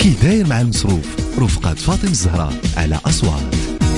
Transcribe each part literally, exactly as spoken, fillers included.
كي داير مع المصروف رفقة فاطمة الزهراء على أصوات.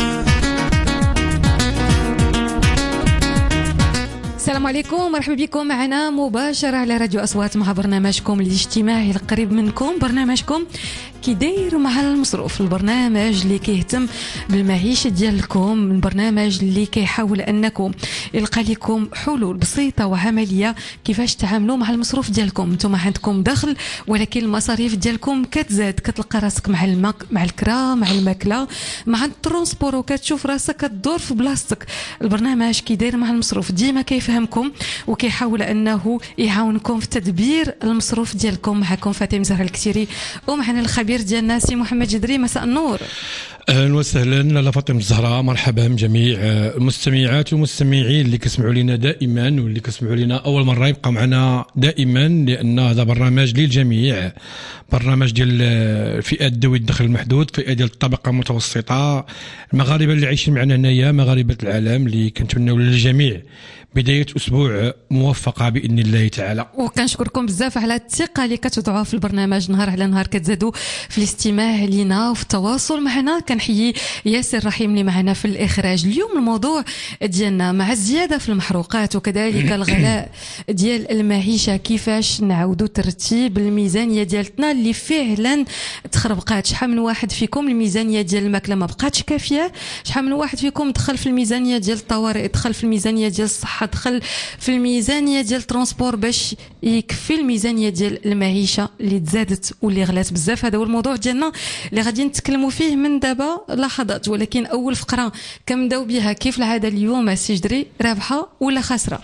السلام عليكم، مرحبا بكم معنا مباشرة على راديو أصوات مع برنامجكم الاجتماعي القريب منكم، برنامجكم كي داير مع المصروف، البرنامج اللي كيهتم بالمعيشة ديالكم، البرنامج اللي كيحاول أنكم يلقى لكم حلول بسيطة وعملية كيفاش تعاملوا مع المصروف ديالكم. نتوما عندكم دخل ولكن المصاريف ديالكم كتزاد، كتلقى راسك مع الماك مع الكرا مع الماكلة مع الترونسبور وكتشوف راسك كدور في بلاصتك. البرنامج كي داير مع المصروف ديما كيفهمكم وكيحاول أنه يعاونكم في تدبير المصروف ديالكم. معكم فاطمة زهراء الكتيري ومعنا الخبير ديالنا سي محمد جدري. مساء النور. اهلا وسهلا لاله فاطمه الزهراء، مرحبا بجميع المستمعات والمستمعين اللي كيسمعوا لنا دائما واللي كيسمعوا لنا اول مره يبقى معنا دائما، لان هذا برنامج للجميع، برنامج ديال فئات ذوي الدخل المحدود، فئه ديال الطبقه المتوسطه، المغاربه اللي عايشين معنا هنايا، مغاربه العالم، اللي كنتمنوا للجميع بداية أسبوع موفقة بإذن الله تعالى. وكنشكركم بزاف على الثقة اللي كتوضعوها في البرنامج، نهار على نهار كتزادوا في الاستماع لنا وفي التواصل معنا. كنحيي ياسر رحيم اللي معنا في الإخراج. اليوم الموضوع ديالنا مع الزيادة في المحروقات وكذلك الغلاء ديال المعيشة، كيفاش نعودوا ترتيب الميزانية ديالتنا اللي فعلا تخربقات. شحال من واحد فيكم الميزانية ديال الماكلة ما بقاتش كافية، شحال من واحد فيكم دخل في الميزانية ديال الطوارئ، دخل في الميزانية ديال الصحة، دخل في الميزانيه ديال الترونسبور باش يكفي الميزانيه ديال المعيشه اللي تزادت واللي غلات بزاف. هذا هو الموضوع ديالنا اللي غادي نتكلموا فيه من دابا لحظات. ولكن اول فقره كنبداو بها كيف العاده اليوم سي جدري، رابحه ولا خاسره؟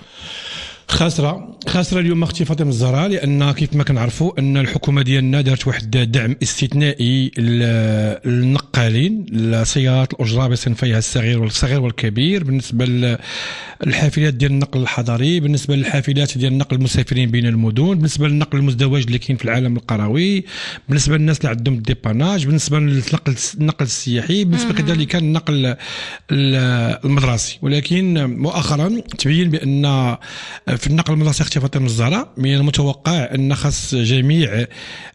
خاسره خاسره اليوم اختي فاطمه الزهراء، لان كيف ما كنعرفوا ان الحكومه ديالنا دارت واحد الدعم استثنائي للنقالين، لسيارات الاجره بصنفيها الصغير والصغير والكبير، بالنسبه للحافلات ديال النقل الحضري، بالنسبه للحافلات ديال نقل المسافرين بين المدن، بالنسبه للنقل المزدوج اللي كاين في العالم القروي، بالنسبه للناس اللي عندهم الديباناج، بالنسبه للنقل النقل السياحي، بالنسبه كذلك النقل المدرسي. ولكن مؤخرا تبين بان في النقل المدرسي اختي فاطمه الزهراء من المتوقع ان خاص جميع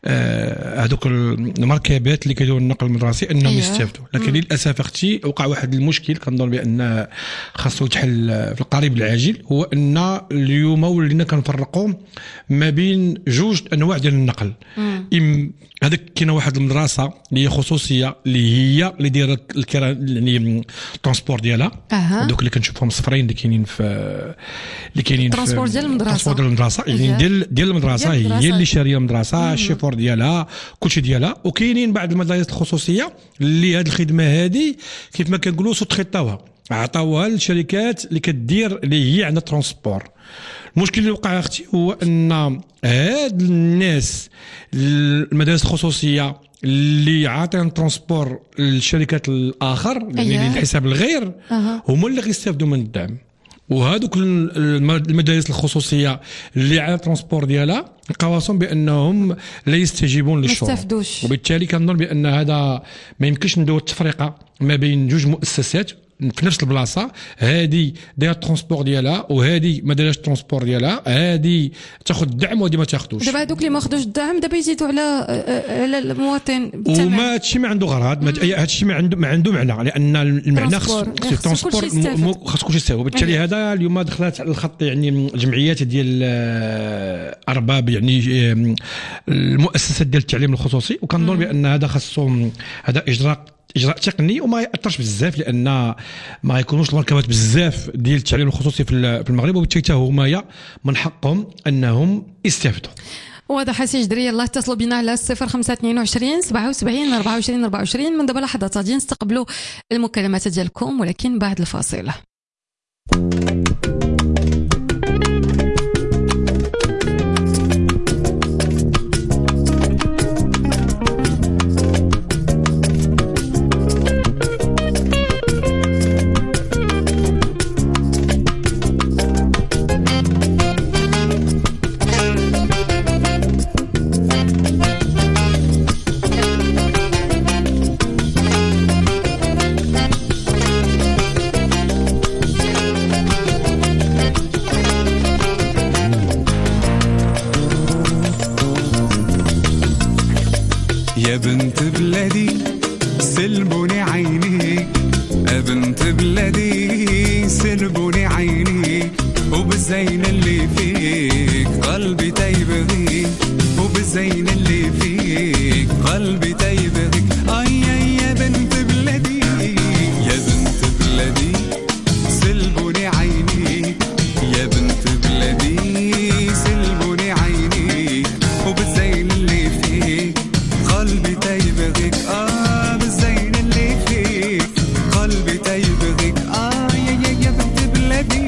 هذوك المركبات اللي كيديروا النقل المدرسي انهم يستافدوا. لكن للاسف اختي وقع واحد المشكل كنظن بان خاصو يتحل في القريب العاجل، هو ان اليوم ولينا كنفرقوا ما بين جوج انواع ديال النقل. هذاك كاينه واحد المدرسه اللي هي خصوصيه اللي هي اللي دايره يعني الترونسبور ديالها، أه. دوك اللي كنشوفهم صفرين اللي كاينين في اللي كاينين في الترونسبور ديال المدرسه، الترونسبور ديال المدرسه يعني ديال ديال المدرسه هي اللي شاريه المدرسه، الشيفور ديالها كلشي ديالها. وكاينين بعض المدارس الخصوصيه اللي هذه الخدمه هذه كيف ما كنقولوا سوتريطاوها، عطاوها للشركات اللي كدير اللي هي عندها ترونسبور. المشكل اللي وقع اختي هو ان هاد الناس المدارس الخصوصيه اللي عاطين ترونسبور للشركات الاخر يعني لحساب الغير أه. هما اللي غيستافدوا من الدعم. وهذوك المدارس الخصوصيه اللي على الترونسبور ديالها نقاوصهم بانهم لا يستجيبون للشروط، وبالتالي كنظن بان هذا ما يمكنش نديروا التفرقه ما بين جوج مؤسسات في نفس البلاصه. هذه دايره الترونسبور ديالها وهذه ما دايرش الترونسبور ديالها، هذه تاخذ الدعم وهذه ما تاخذوش. دابا هذوك اللي ما خدوش الدعم دابا يزيدوا على على المواطن بالثمن، وما هادشي ما عنده غرض، هذا الشيء ما عنده ما عنده معنى، لان المعنى خص الترونسبور خص كلشي يستافد. وبالتالي هذا اليوم دخلت على الخط يعني الجمعيات ديال ارباب يعني المؤسسات ديال التعليم الخصوصي، وكنظن بان هذا خصهم هذا اجراء اجراء تقني وما ياثرش بزاف، لان ما يكونوش المركبات بزاف ديال التعليم الخصوصي في المغرب، وبالتالي هما من حقهم انهم يستافدوا. واضح سي جدري. يلاه اتصلوا بنا على صفر خمسة اثنين وعشرين سبعة وسبعين أربعة وعشرين أربعة وعشرين. من دابا لحظات غادي نستقبلوا المكالمات ديالكم، ولكن بعد الفاصل. يا بنت بلادي سلبوني عينيك، يا بنت بلادي سلبوني عينيك، وبالزين اللي فيك قلبي تيبغيك، وبالزين اللي فيك قلبي تيبغيك. اي يا بنت بلادي يا بنت بلادي سلبوني عينيك، يا بنت بلادي سلبوني عينيك، وبالزين اللي فيك قلبي تيبغيك. اه بالزين اللي فيك قلبي تيبغيك. اه يا يا يا بنت بلادي.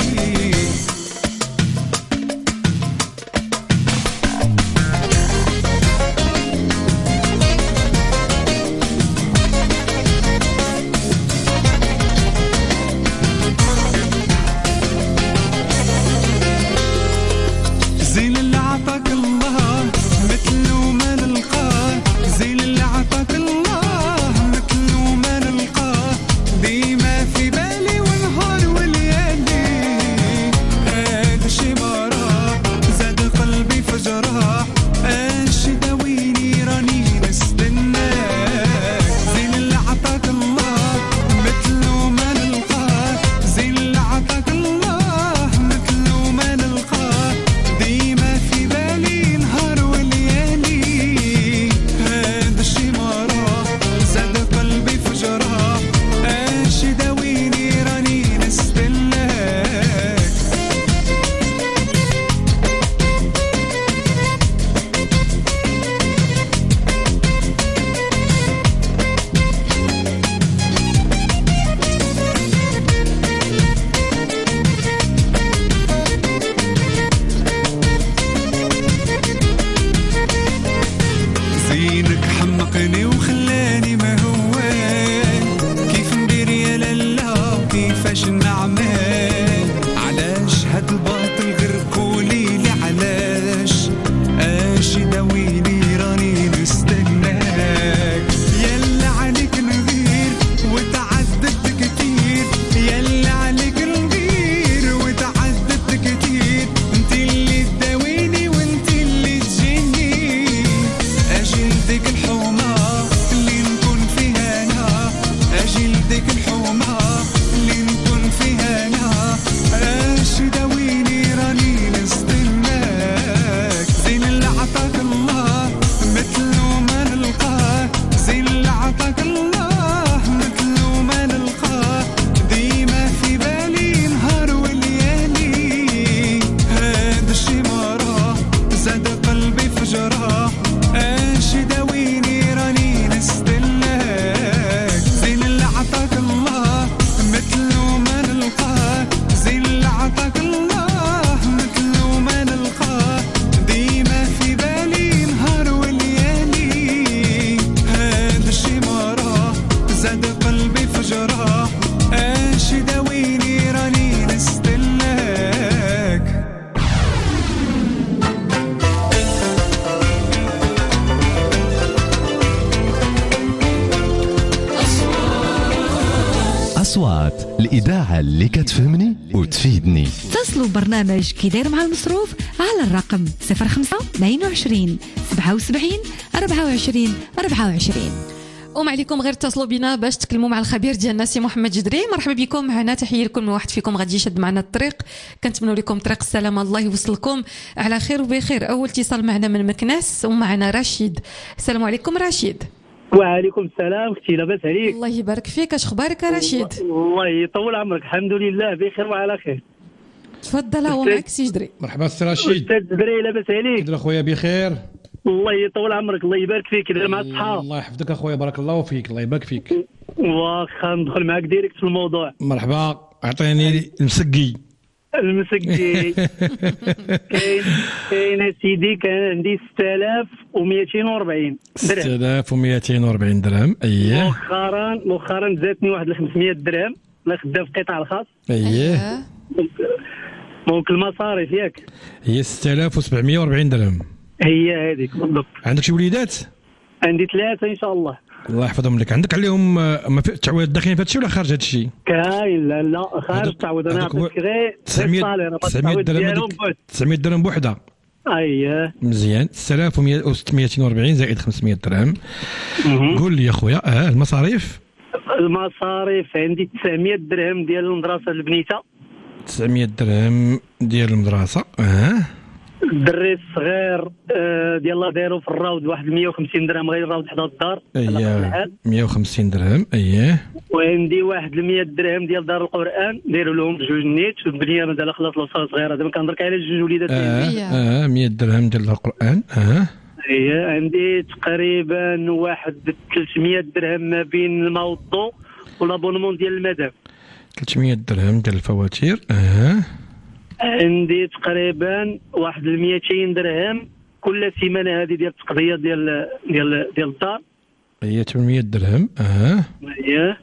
زين اللي عطاك الله مثله ما نلقاه، زين اللي عطاك الله مثله ما نلقاه، ديما في بالي ونهار وليالي، هذا الشي ما راه زاد قلبي فجراه، اش داويني راني نستناك. زين اللي عطاك الله مثله ما نلقاه، زين اللي عطاك الله مثله ما نلقاه، ديما في بالي نهار وليالي، هذا الشي ما راه زاد قلبي فجراه، اش داويني راني نستناك. زينك حمقني وخلاني ما هوان، كيف ندير يا لالا كيفاش نعمل، علاش هاد الباطل غير قوليلي علاش، اش داويني راني نستناك. يلا عليك نغير وتعذبت كتير، يلا عليك نغير وتعذبت كتير، انت اللي تداويني وانت اللي تجيني، اجي لديك الحومة اللي نكون فيها انا، اجي لديك الحومة اللي نكون فيها انا، اش داويني راني نستناك. زين اللي عطاك الله مثله ما نلقاه، زين اللي عطاك الله مثله ما نلقاه، ديما في بالي نهار وليالي، هذا الشي ما راه زاد قلبي فجراه، اش داويني راني نستناك. زين اللي عطاك الله مثله ما نلقاه، زين اللي عطاك الله مثله ما نلقاه، ديما في بالي نهار وليالي، هذا الشي ما راه زاد قلبي فجراه، اش داويني راني نستناك. أصوات الإذاعة اللي كتفهمني وتفيدني. اتصلوا برنامج كي داير مع المصروف على الرقم صفر خمسة اثنين وعشرين سبعة وسبعين أربعة وعشرين أربعة وعشرين. وما عليكم غير اتصلوا بنا باش تكلموا مع الخبير ديالنا سي محمد جدري. مرحبا بكم معنا، تحيه لكل واحد فيكم غادي يشد معنا الطريق، كنتمنوا لكم طريق السلامه، الله يوصلكم على خير وبخير. اول اتصال معنا من مكناس ومعنا رشيد. السلام عليكم رشيد. وعليكم السلام اختي، لاباس عليك؟ الله يبارك فيك، اش اخبارك يا رشيد؟ الله يطول عمرك، الحمد لله بخير وعلى خير. تفضل هو معك سي جدري. مرحبا سي رشيد. استاذ جدري لاباس عليك؟ كدير اخويا بخير؟ الله يطول عمرك، الله يبارك فيك، كدير مع الصحة؟ الله يحفظك اخويا، بارك الله فيك، الله يبارك فيك. واخا ندخل معاك ديريكت في الموضوع. مرحبا، اعطيني المسقي. المسقي كاين كاين سيدي، كان عندي ستة آلاف ومئتين وأربعين درهم. ستة آلاف ومئتين وأربعين درهم. اييه. مؤخرا مؤخرا زادتني واحد خمسمئة درهم، انا خدام في القطاع الخاص. اييه. دونك المصاريف ياك هي ستة آلاف وسبعمئة وأربعين درهم. هي هذيك بالضبط. عندك شي وليدات؟ عندي ثلاثة ان شاء الله. الله يحفظهم لك. عندك عليهم ما في تعويض داخلين في هادشي ولا خارج هادشي؟ كاين لا لا خارج التعويض. انا عطيتك غير تسعمئة درهم. تسعمئة درهم بوحده. اييه مزيان ستة آلاف وستمائة وأربعين زائد خمسمائة درهم. مهم. قول لي يا خويا اه المصاريف. المصاريف عندي تسعمائة درهم ديال المدرسه البنيته. تسعمائة درهم ديال المدرسه. اه الدري الصغير آه، ديال الله دايرو في الراود واحد مائة وخمسين درهم غير الراود حدا الدار. اييه مائة وخمسين درهم. اييه وعندي واحد مائة درهم ديال دار القران دايروا لهم بجوج نيت والبنيه مازال خلاص الوصفه صغيره دابا كنهضرك على جوج وليدات. اه أييه. اه مائة درهم ديال القران. اه ايه عندي تقريبا واحد ثلاثمائة درهم ما بين الماء والضوء والابونمون ديال المدام. ثلاثمائة درهم ديال الفواتير. اه عندي تقريبا واحد مئتين درهم كل سيمانه هذه ديال التقضيه ديال ديال ديال الدار. هي ثمانمائة درهم. اه اييه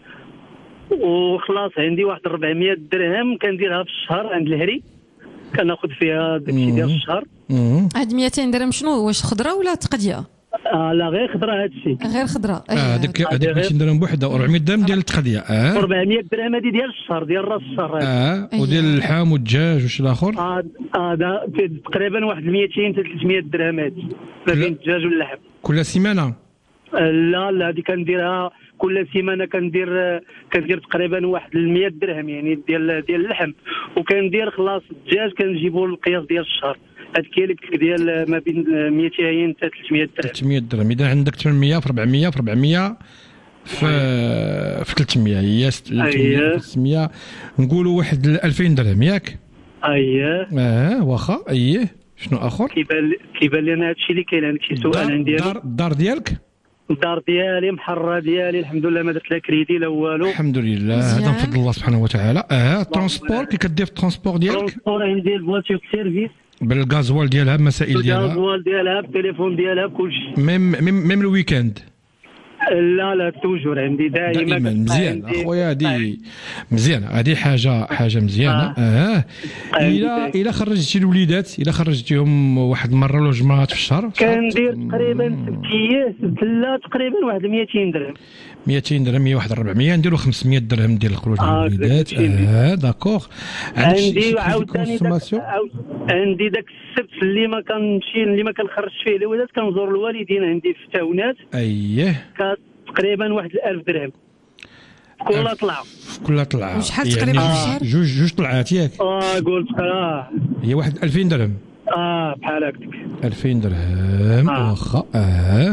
وخلاص عندي واحد أربعمائة درهم كنديرها في الشهر عند الهري كناخذ فيها داكشي ديال الشهر. امم هاد مئتين درهم شنو واش خضره ولا تقديه؟ آه لا غير خضره هادشي. غير خضره. اه هذيك هذيك غير- مئتين درهم بوحده و400 درهم ديال التقضيه. اه أربعمائة درهم هذه ديال الشهر ديال راس الشهر هذا. اه أييه. وديال اللحم والدجاج وش الاخر. اه اه دا تقريبا واحد مئتين حتى ثلاثمائة درهم هذه ما بين الدجاج واللحم. كل سيمانه. لا لا هذه كنديرها كل سيمانه كندير كندير تقريبا واحد مئة درهم يعني ديال ديال اللحم وكندير خلاص الدجاج كنجيبوا القياس ديال الشهر. هذيك هي اللي قلت لك ديال ما بين مئتين حتى ثلاثمائة درهم. ثلاثمائة درهم. اذا عندك ثمانمائة في أربعمائة في أربعمائة في في ثلاثمائة هي ثلاثمائة في ستمائة نقولوا واحد ألفين درهم ياك. اييه اه واخا. اييه شنو اخر. كيبان كيبان لي انا هادشي اللي كاين. عندك شي سؤال عندي؟ الدار الدار ديالك. الدار ديالي محرة ديالي الحمد لله ما درت لا كريدي لا والو. الحمد لله مزيان. هذا من فضل الله سبحانه وتعالى. اه ترونسبور كي كدير في الترونسبور ديالك ترونسبور عندي الفواتور سيرفيس بالغازوال ديالها بالمسائل ديالها الجازوال ديالها بالتليفون ديالها بكلشي. ميم ميم ميم الويكاند. لا لا توجور عندي دائما دائما مزيان عندي- اخويا. هذه مزيان هذه حاجه حاجه مزيانه. اه الى الى خرجتي الوليدات الى خرجتيهم واحد المره ولا جوج مرات في الشهر كندير تقريبا ست ايام لا تقريبا واحد مئتين درهم. مئتين درهم هي واحد أربعمائة نديروا خمسمائة درهم ديال الخروج ديال آه، الوليدات. كذا. اه داكوغ. عندك شي- شي عندي prix de عاوتاني داك consommation؟ عاود- عندي داك السبت اللي ما كنمشي اللي ما كنخرجش فيه الولاد كنزور الوالدين عندي في التاونات اييه كا- تقريبا واحد ألف درهم كل ألف. طلعه. كلها طلعه. وشحال يعني تقريبا في جوج- الشهر؟ جوج جوج طلعات ياك. اه قلت اه هي واحد ألفين درهم. اه بحال هكاك. ألفين درهم آه. واخا. اه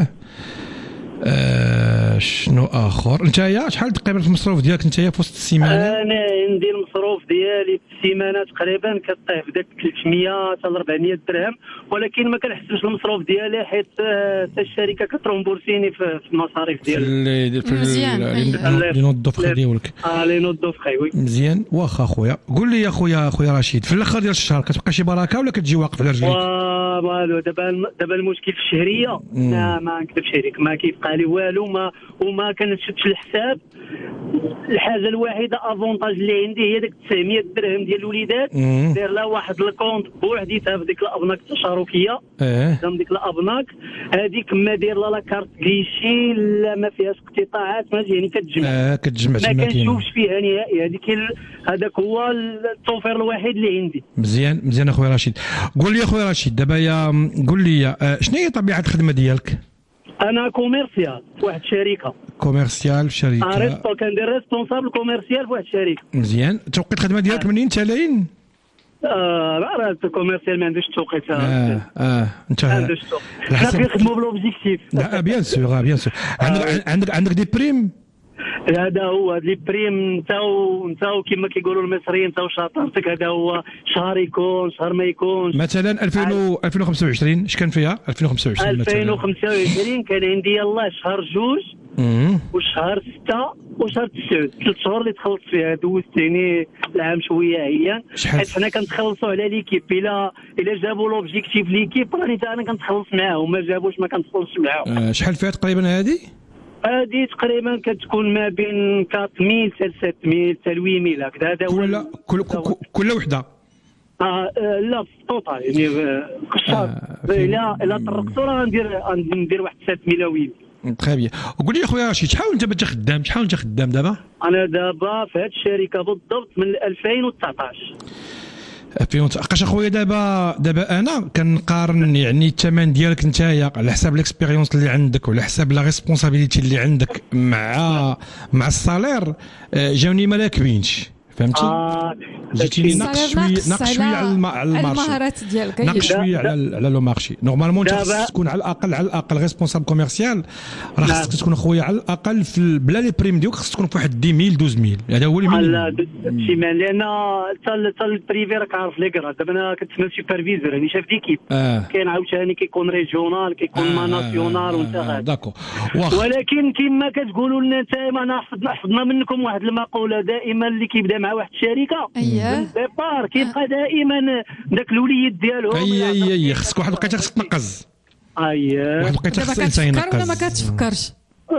آه، شنو اخر. نتايا شحال تقريبا في المصروف ديالك نتايا في وسط السيمانه؟ انا عندي المصروف ديالي في السيمانه تقريبا كطيح في داك ثلاثمائة حتى أربعمائة درهم ولكن ما كنحسبش المصروف ديالي حيت آه، حتى الشركه كترومبورسيني في في المصاريف في ديالي. ال- في مزيان، ال- أيوة. لي نوت دوفر ديالك. اه لي نوت دوف خويا. مزيان واخا خويا. قول لي يا خويا خويا رشيد في الاخر ديال الشهر كتبقى شي بركه ولا كتجي واقف على رجليك؟ والو دابا الم- دابا المشكل في الشهريه لا ما نكذبش عليك ما كيبقى لي والو ما وما كنشدش الحساب. الحاجه الوحيده افونتاج اللي عندي هي داك تسعمائة درهم ديال الوليدات مم. داير لها واحد الكونت بوحديتها في ديك الابناك التشاركيه. اه قدام ديك الابناك هذيك ما داير لها لا كارت كليشي لا ما فيهاش اقتطاعات ما يعني كتجمع اه كتجمع ما تما كاين. كنشوفش فيها نهائي. هذيك ال- هذاك هو التوفير الوحيد اللي عندي. مزيان مزيان اخويا رشيد. قول لي اخويا رشيد دابا يا قول لي آه، شنو هي طبيعه الخدمه ديالك؟ انا كوميرسيال في واحد الشركه. كوميرسيال في آه، شركه. ريسبو كندير ريسبونسابل كوميرسيال في واحد الشركه. مزيان. توقيت الخدمه ديالك منين تالين؟ اه راه الكوميرسيال ما عندوش توقيت. اه اه انت ما عندوش توقيت. على حنا حسب- كنخدموا بالاوبجيكتيف. لا بيان سور بيان سور. عندك عندك عندك دي بريم. هذا هو هاد لي بريم انت وانت كما كيقولوا المصريين انت وشاطرتك. هذا هو شهر يكون شهر ما يكونش. مثلا ألفين و- ألفين وخمسة وعشرين اش كان فيها؟ ألفين وخمسة وعشرين مثلا. ألفين وخمسة وعشرين كان عندي يلاه شهر جوج امم وشهر ستة وشهر تسعود ثلاث شهور اللي تخلصت فيها دوزت يعني العام شويه عيان. شحال؟ حيت حنا كنتخلصوا على ليكيب الا الا جابوا لوبجيكتيف ليكيب راني تا انا كنتخلص معاهم ما جابوش ما كنتخلصش معاهم. آه، شحال فيها تقريبا هذه؟ هذه تقريبا كتكون ما بين أربعة آلاف حتى ستة آلاف حتى ثمانية آلاف هكذا. هذا هو كل ال- كل كل- كل وحده. آه آه، لا في التوتال يعني في الشهر آه، في- الا الا طرقتوا راه ندير ندير واحد ستة ملاوين. تخي بيان. وقول لي اخويا رشيد شحال انت انت خدام شحال انت خدام دابا؟ انا دابا في هذه الشركه بالضبط من ألفين وتسعطاش. فهمت اخاش اخويا دابا دابا انا كنقارن يعني الثمن ديالك نتايا على حساب الاكسبيريونس اللي عندك وعلى حساب لا ريسبونسابيلتي اللي عندك مع مع الصالير جاوني ما راكبينش فهمتي. آه جيتيني ناقص شويه ناقص شويه على الم- على المارشي المهارات ديالك ناقص دا- شويه دا- على على لو مارشي. نورمالمون انت دابا- خصك تكون على الاقل على الاقل ريسبونسابل كوميرسيال راه نعم. خصك تكون خويا على الاقل في ال- بلا لي بريم ديالك خصك تكون في واحد عشرة ألف اثنا عشر هذا هو على المينيموم. شي مان لان حتى حتى البريفي راك عارف لي كرا دابا انا كنتسمى سوبرفيزور يعني شاف ديكيب اه كاين عاوتاني كيكون ريجيونال كيكون ما ناسيونال وانت غادي. داكو واخا ولكن كما كتقولوا لنا نتايا انا حفظنا حفظنا منكم واحد المقوله دائما اللي كيبدا مع واحد الشركه اييه ديبار كيبقى دائما ذاك الوليد ديالهم اي اي اي خصك واحد الوقيته خصك تنقز اييه واحد الوقيته دابا خصك الانسان كتفكر ولا ما ينقز. كتفكرش؟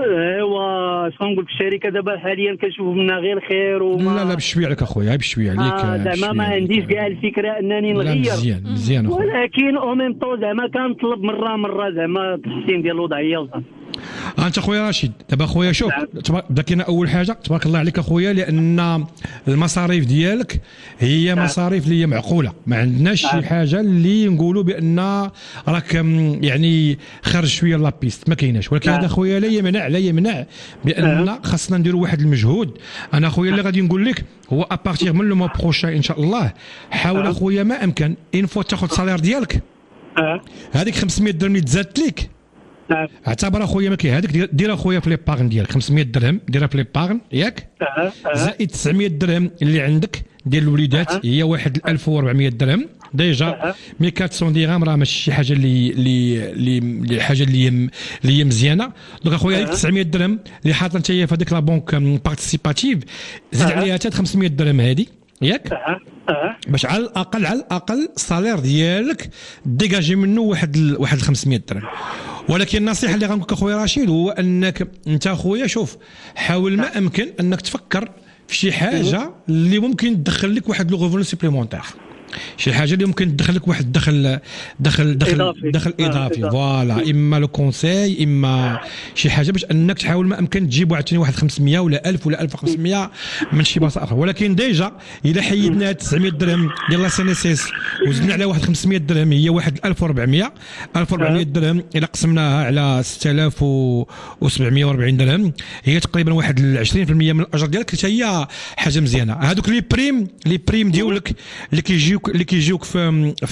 ايوا شنو نقول في الشركه دابا حاليا كنشوف منها غير خير وما لا لا بشويه عليك اخويا بشويه عليك آه زعما بشوية ما عليك. عنديش كاع الفكره انني لا نغير مزيان مزيان اخويا. ولكن او ميم طون زعما كنطلب مره مره زعما التحسين ديال الوضعيه وصافي. انت اخويا رشيد دابا اخويا شوف نعم. تبارك- بدا كاين اول حاجه تبارك الله عليك اخويا لان المصاريف ديالك هي نعم. مصاريف اللي هي معقوله ما عندناش شي نعم. حاجه اللي نقولوا بان راك م، يعني خرج شويه لا بيست ما كايناش ولكن نعم. هذا اخويا لا يمنع لا يمنع بان نعم. خاصنا نديروا واحد المجهود. انا اخويا اللي غادي نقول لك هو ابارتيغ من لو مو بروشان ان شاء الله حاول نعم. اخويا ما امكن ان فوا تاخذ الصالير ديالك اه هذيك خمسمية درهم اللي تزادت لك نعم اعتبر اخويا ما كاين هذاك دير- دير اخويا في لي باغن ديالك خمسمية درهم ديرها في لي باغن ياك اه اه زائد تسعمية درهم اللي عندك ديال الوليدات أه. هي واحد ألف وأربعمية درهم ديجا أه. مي أربعمية درهم راه ماشي شي حاجه اللي اللي اللي اللي حاجه اللي هي م- اللي هي مزيانه. دونك اخويا هذيك أه. تسعمية درهم اللي حاطه انت هي في هذيك لا بونك بارتيسيباتيف زيد أه. عليها حتى خمسمية درهم هذه ياك اه اه باش على الاقل على الاقل الصالير ديالك ديجاجي منه واحد ال- واحد خمسمية درهم. ولكن النصيحه اللي غنقول لك اخويا رشيد هو انك انت اخويا شوف حاول ما امكن انك تفكر في شي حاجه اللي ممكن تدخل لك واحد لو ريفوني سوبليمونتير شي حاجه اللي ممكن تدخل لك واحد الدخل دخل دخل إضافي. دخل آه، اضافي إضافي. فوالا اما لو كونساي اما شي حاجه باش انك تحاول ما امكن تجيب عاوتاني واحد خمسمية ولا ألف ولا ألف وخمسمية من شي بلاصه اخرى. ولكن ديجا الا حيدنا تسعمية درهم ديال لا سي ان اس اس وزدنا على واحد خمسمية درهم هي واحد ألف وأربعمية ألف وأربعمية درهم الا قسمناها على ستة آلاف وسبعمية وأربعين درهم هي تقريبا واحد عشرين بالمية من الاجر ديالك حتى هي حاجه مزيانه. هذوك لي بريم لي بريم ديالك اللي كيجيوك اللي كيجيوك في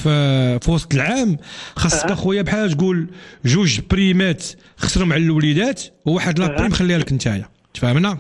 في في وسط العام خاصك اخويا بحال تقول جوج بريمات خسرهم على الوليدات وواحد لا بريم خليها لك نتايا تفهمنا.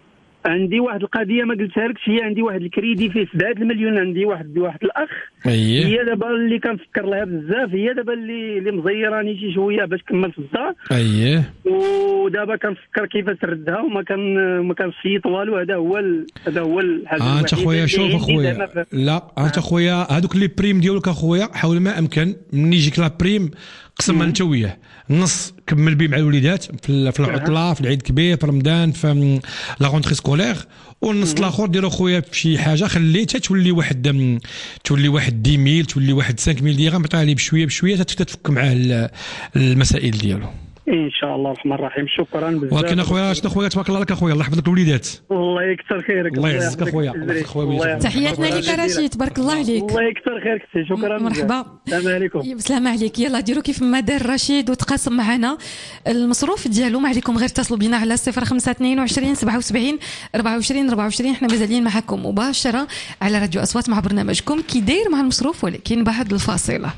عندي واحد القضيه ما قلتها لكش هي عندي واحد الكريدي فيه سبعة المليون عندي واحد واحد الاخ اييه هي دابا اللي كنفكر لها بزاف هي دابا اللي اللي مزيراني شي شويه باش كمل في الدار اييه ودابا كنفكر كيفاش نردها وما كان ما كنصيط والو. هذا هو ال- هذا هو الحاجه آه انت الوحيدة اخويا اللي شوف عندي اخويا زعما في- لا انت اخويا هذوك لي بريم ديالك اخويا حاول ما امكن من يجيك لا بريم قسمها انت وياه النص كمل بيه مع الوليدات في ال- في العطله في العيد الكبير في رمضان في لا رونتري سكولير والنص الاخر دير اخويا في شي حاجه خليه حتى تولي واحد م- تولي واحد عشرة ميل تولي واحد خمسة ميل درهم عطيها ليه بشويه بشويه حتى تبدا تفك معاه ال- المسائل ديالو. ان شاء الله الرحمن الرحيم. شكرا بزاف. ولكن اخويا شنو اخويا تبارك الله عليك اخويا الله يحفظ لك الوليدات. الله يكثر خيرك. الله يعزك يحفظك أخويا. ويجزيك. الله يحفظك أخويا الله ويجزيك. يحفظك. تحياتنا لك رشيد تبارك الله عليك. الله يكثر خيرك سي. شكرا بزاف. مرحبا. السلام عليكم. بسلامة عليك. يلا ديروا كيف ما دار رشيد وتقاسم معنا المصروف ديالو. ما عليكم غير اتصلوا بنا على صفر خمسة اثنين وعشرين سبعة وسبعين أربعة وعشرين أربعة وعشرين. احنا مازالين معكم مباشرة على راديو أصوات مع برنامجكم كي داير مع المصروف ولكن بعد الفاصلة.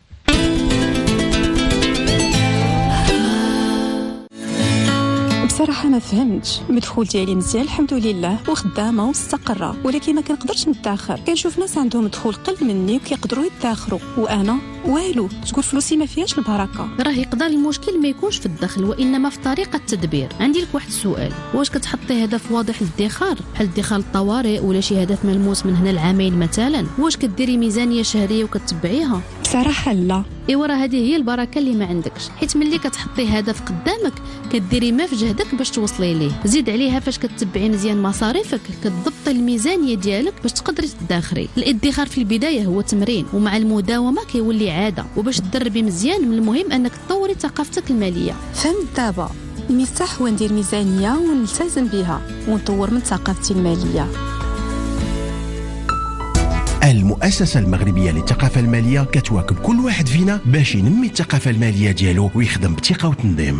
بصراحة ما فهمتش. مدخول ديالي مزيان الحمد لله وخدامة ومستقرة ولكن ما كنقدرش نتاخر. كنشوف ناس عندهم مدخول قل مني وكيقدروا يتاخروا وانا والو. تقول فلوسي ما فيهاش البركة. راه يقدر المشكل ما يكونش في الدخل وانما في طريقه التدبير. عندي لك واحد السؤال، واش كتحطي هدف واضح للادخار بحال ادخار الطوارئ ولا شي هدف ملموس من هنا لعامين مثلا؟ واش كديري ميزانيه شهريه وكتبعيها؟ بصراحة لا. ايوا راه هذه هي البركه اللي ما عندكش، حيت ملي كتحطي هدف قدامك كديري ما في جهدك باش توصلي ليه. زيد عليها فاش كتبعي مزيان مصاريفك كتضبطي الميزانيه ديالك باش تقدري تدخري. الادخار في البدايه هو تمرين ومع المداومه كيولي عاده، وباش تدربي مزيان من المهم انك تطوري ثقافتك الماليه. فهمت دابا. المفتاح هو ندير ميزانية ونلتزم بها ونطور من ثقافتي المالية. المؤسسة المغربية للثقافة المالية كتواكب كل واحد فينا باش ينمي الثقافة المالية ديالو ويخدم بثقة وتنظيم.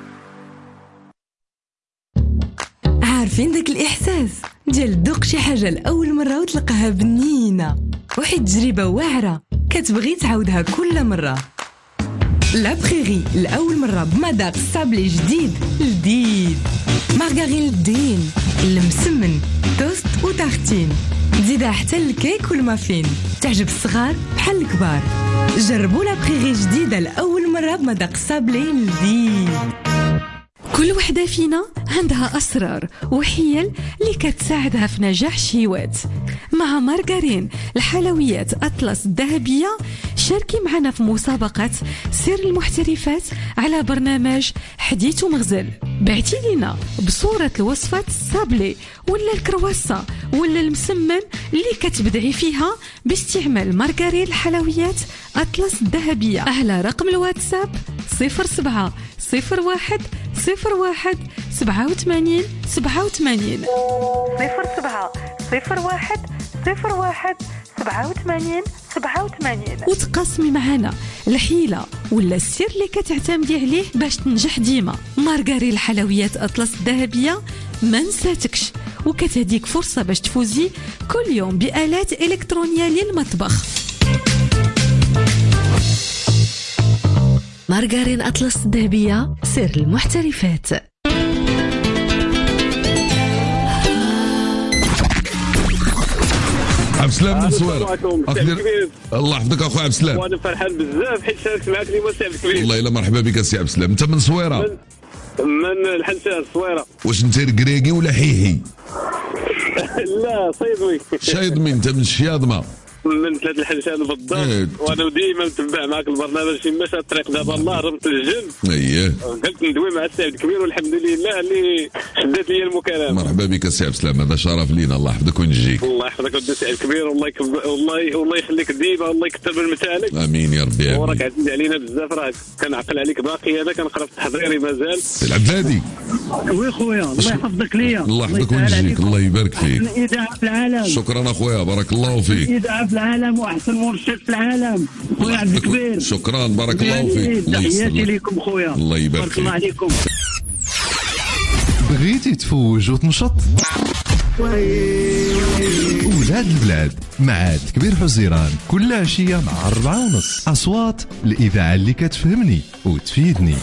عارفين داك الإحساس ديال دوق شي حاجة لأول مرة وتلقاها بنينة وحيد تجربة واعرة كتبغي تعاودها كل مرة. لا بخيغي لأول مرة بمذاق صابلي جديد لذيذ، مارغارين للدين المسمن، توست وتارتين، زيدها حتى الكيك والمافين، تعجب الصغار بحال الكبار. جربوا لا بخيغي جديدة لأول مرة بمذاق صابلي لذيذ. كل وحدة فينا عندها أسرار وحيل اللي كتساعدها في نجاح شيوات. مع مارغارين الحلويات أطلس الذهبية شاركي معنا في مسابقة سر المحترفات على برنامج حديث ومغزل. بعتي لنا بصورة الوصفات الصابلي ولا الكرواسة ولا المسمن اللي كتبدعي فيها باستعمال مارغارين الحلويات أطلس الذهبية على رقم الواتساب صفر سبعة صفر واحد صفر واحد سبعة وثمانين سبعة وثمانين صفر سبعة صفر واحد صفر واحد سبعة وثمانين سبعة وثمانين. وتقاسمي معنا الحيلة ولا السر اللي كتعتمدي عليه باش تنجح ديما. مارغارين الحلويات أطلس الذهبية ما نساتكش، وكتهديك فرصة باش تفوزي كل يوم بآلات إلكترونية للمطبخ. مارغارين أطلس الذهبية سر المحترفات. عبد السلام من الصويرة. الله يحفظك اخويا عبد السلام. وانا فرحان بزاف حيت شاركت معك اليوم سي عبد الكبير. والله الا مرحبا بك سي عبد السلام. انت من الصويرة؟ من, من الحنشاه الصويرة. واش انت ركراكي ولا حيحي؟ لا صيدوي. شايدمي. انت من الشياضمه؟ من ثلاث الحنشان بالضبط. ايه. وانا ديما نتبع معك البرنامج في مشى الطريق دابا الله ربط الجن. اييه قلت ندوي مع السي عبد الكبير والحمد لله اللي شدت لي المكالمه. مرحبا بك السي عبد السلام، هذا شرف لينا. الله يحفظك وينجيك. الله يحفظك ودي السي عبد الكبير والله يكب... والله والله يخليك ديما والله يكتب المثالك. امين يا ربي. وراك عزيز علينا بزاف، راك كنعقل عليك باقي انا كنقرا في تحضيري مازال. العبادي وي خويا الله يحفظك ليا. الله يحفظك وينجيك. الله يبارك فيك. اذاعه في العالم. شكرا اخويا بارك الله فيك. اذاعه في العالم واحسن مرشد في العالم خويا عبد الكبير. شكرا بارك الله فيك. تحياتي لكم خويا. الله يبارك فيك. الله عليكم. بغيتي تفوج وتنشط؟ ولاد البلاد مع كبير حزيران كل عشية مع أربعة ونص. أصوات الإذاعة اللي كتفهمني وتفيدني.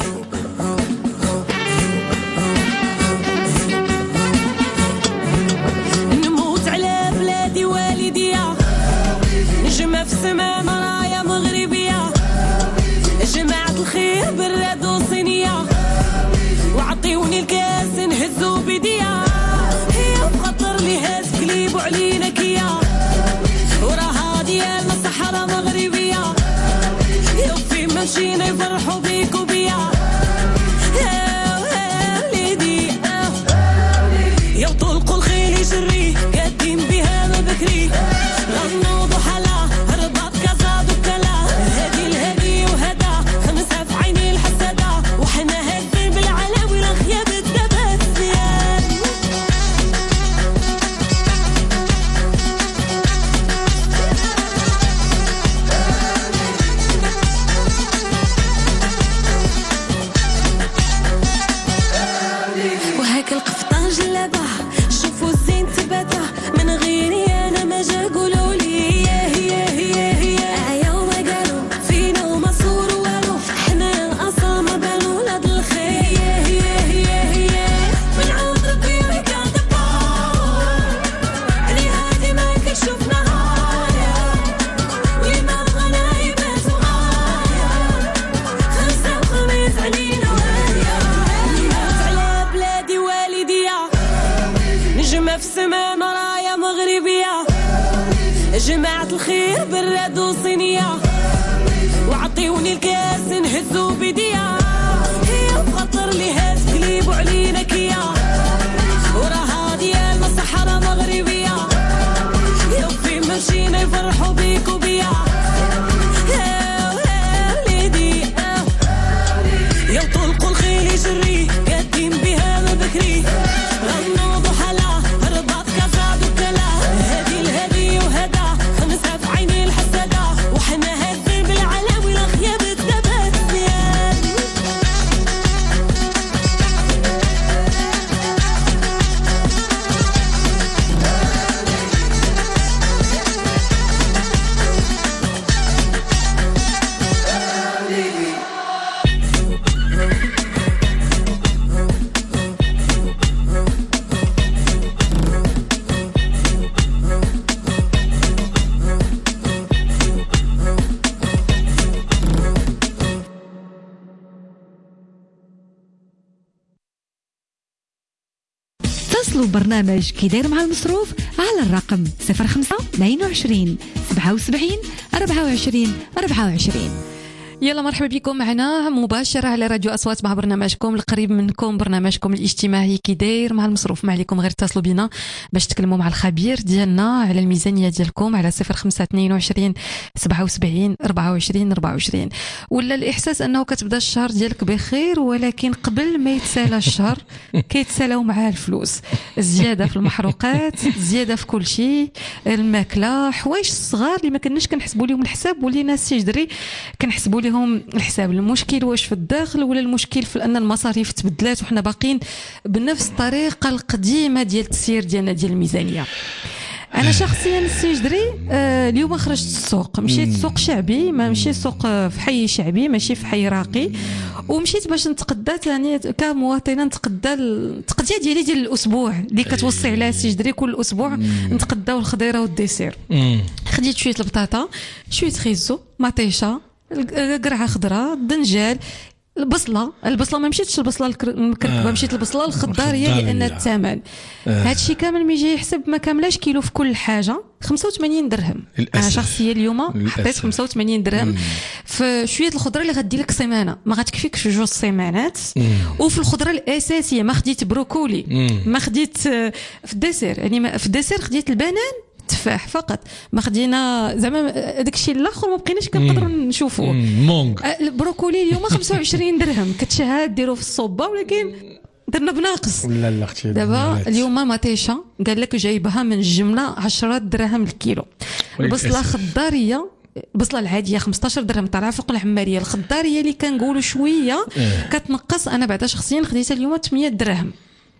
نموت على بلادي والديا، نجمة في السماء مرايا مغربية، جماعة الخير براد وصينية، وعطيوني الكاس نهزو بديا، هي بخطر لي هاز كليبو علينا كيا، وراها ديالنا صحراء مغربية، يوفي ماشينا يفرحوا بيك وبيا، يا طلقوا الخيل يجري قادين بها ما بكري، غنوا ضحلا رباط كازا دكلا، هادي الهادي وهدا خمسة في عيني الحسدة، وحنا هادين بالعلاوي رخيا بالدبات زيان. وهاك القفطان جلابه شوفوا الزين تباته، من غيري انا ما جا قولوا لي ياه ياه ياه ياه، عيا وما قالوا فينا وما صوروا والو، حنا الاصل ما بالو ولاد الخير، ياه ياه ياه ياه، بنعاود ربي ويكاد البار عليها ديما كنشوف نهاريا، ويما بغانا يبات وغايا، خمسة وخميس علينا وهادية، نموت على بلادي والديا، نجمة في السماء مرايا مغربية، جماعة الخير براد وصينية، وعطيوني الكاس نهزو بديا، هي بخطر لي هاز كليبو علينا كيا، وراها ديالنا صحراء مغربية، يوفي ماشينا يفرحوا بيك وبيا، يا طلقوا الخيل يجري قادين بها ما بكري، غنوا ضحلا رباط كازا دكلا، هادي الهادي وهدا خمسة اتصلوا برنامج كي داير مع المصروف على الرقم صفر خمسة اثنين وعشرين سبعة وسبعين أربعة وعشرين أربعة وعشرين. يلا مرحبا بكم معنا مباشرة على راديو أصوات مع برنامجكم القريب منكم، برنامجكم الاجتماعي كي داير مع المصروف. ما عليكم غير اتصلوا بنا باش تكلموا مع الخبير ديالنا على الميزانية ديالكم على صفر خمسة اثنين وعشرين سبعة وسبعين أربعة وعشرين أربعة وعشرين. ولا الإحساس أنه كتبدا الشهر ديالك بخير، ولكن قبل ما يتسالى الشهر كيتسالاو معاه الفلوس، زيادة في المحروقات، زيادة في كل شيء، الماكلة، حوايج الصغار اللي ما كناش كنحسبوا لهم الحساب ولينا السجدري كنحسبوا لهم الحساب. المشكل واش في الداخل ولا المشكل في ان المصاريف تبدلات وحنا باقين بنفس الطريقه القديمه ديال التسيير ديالنا ديال الميزانيه. انا شخصيا السجدري آه اليوم خرجت السوق، مشيت سوق شعبي، ما مشيت سوق في حي شعبي ماشي في حي راقي، ومشيت باش نتقدى يعني كمواطنه نتقدى التقديه ديالي ديال الاسبوع اللي كتوصي عليها السجدري كل اسبوع، نتقداو الخضيره والديسير. خديت شويه البطاطا، شويه خيزو، مطيشه، قرعه خضراء، دنجال، البصله البصله ما مشيتش البصله المكركبه، مشيت البصله الخضاريه لان الثمن آه. هذا الشيء كامل ما يجي يحسب ما كاملاش كيلو في كل حاجه خمسة وثمانين درهم. انا شخصيا اليوم حطيت خمسة وثمانين درهم في شويه الخضره اللي غدير لك سيمانه، ما غتكفيكش جوج سيمانات. مم. وفي الخضره الاساسيه ما خديت بروكولي، مم. ما خديت في الديسير، يعني في الديسير خديت البنان تفاح فقط، ما خدينا زعما داك الشيء الاخر ما بقيناش كنقدروا نشوفوه. مونغ البروكولي اليوم خمسة وعشرين درهم كتشهاد ديروا في الصوبه، ولكن درنا بناقص. لا لا اختي دابا اليوم مطيشه قال لك جايبها من الجمله عشرة دراهم الكيلو. البصله خضاريه البصله العاديه خمسطاش درهم ترافق العماريه، الخضاريه اللي كنقولوا شويه كتنقص. انا بعدا شخصيا خديتها اليوم ثمانية دراهم.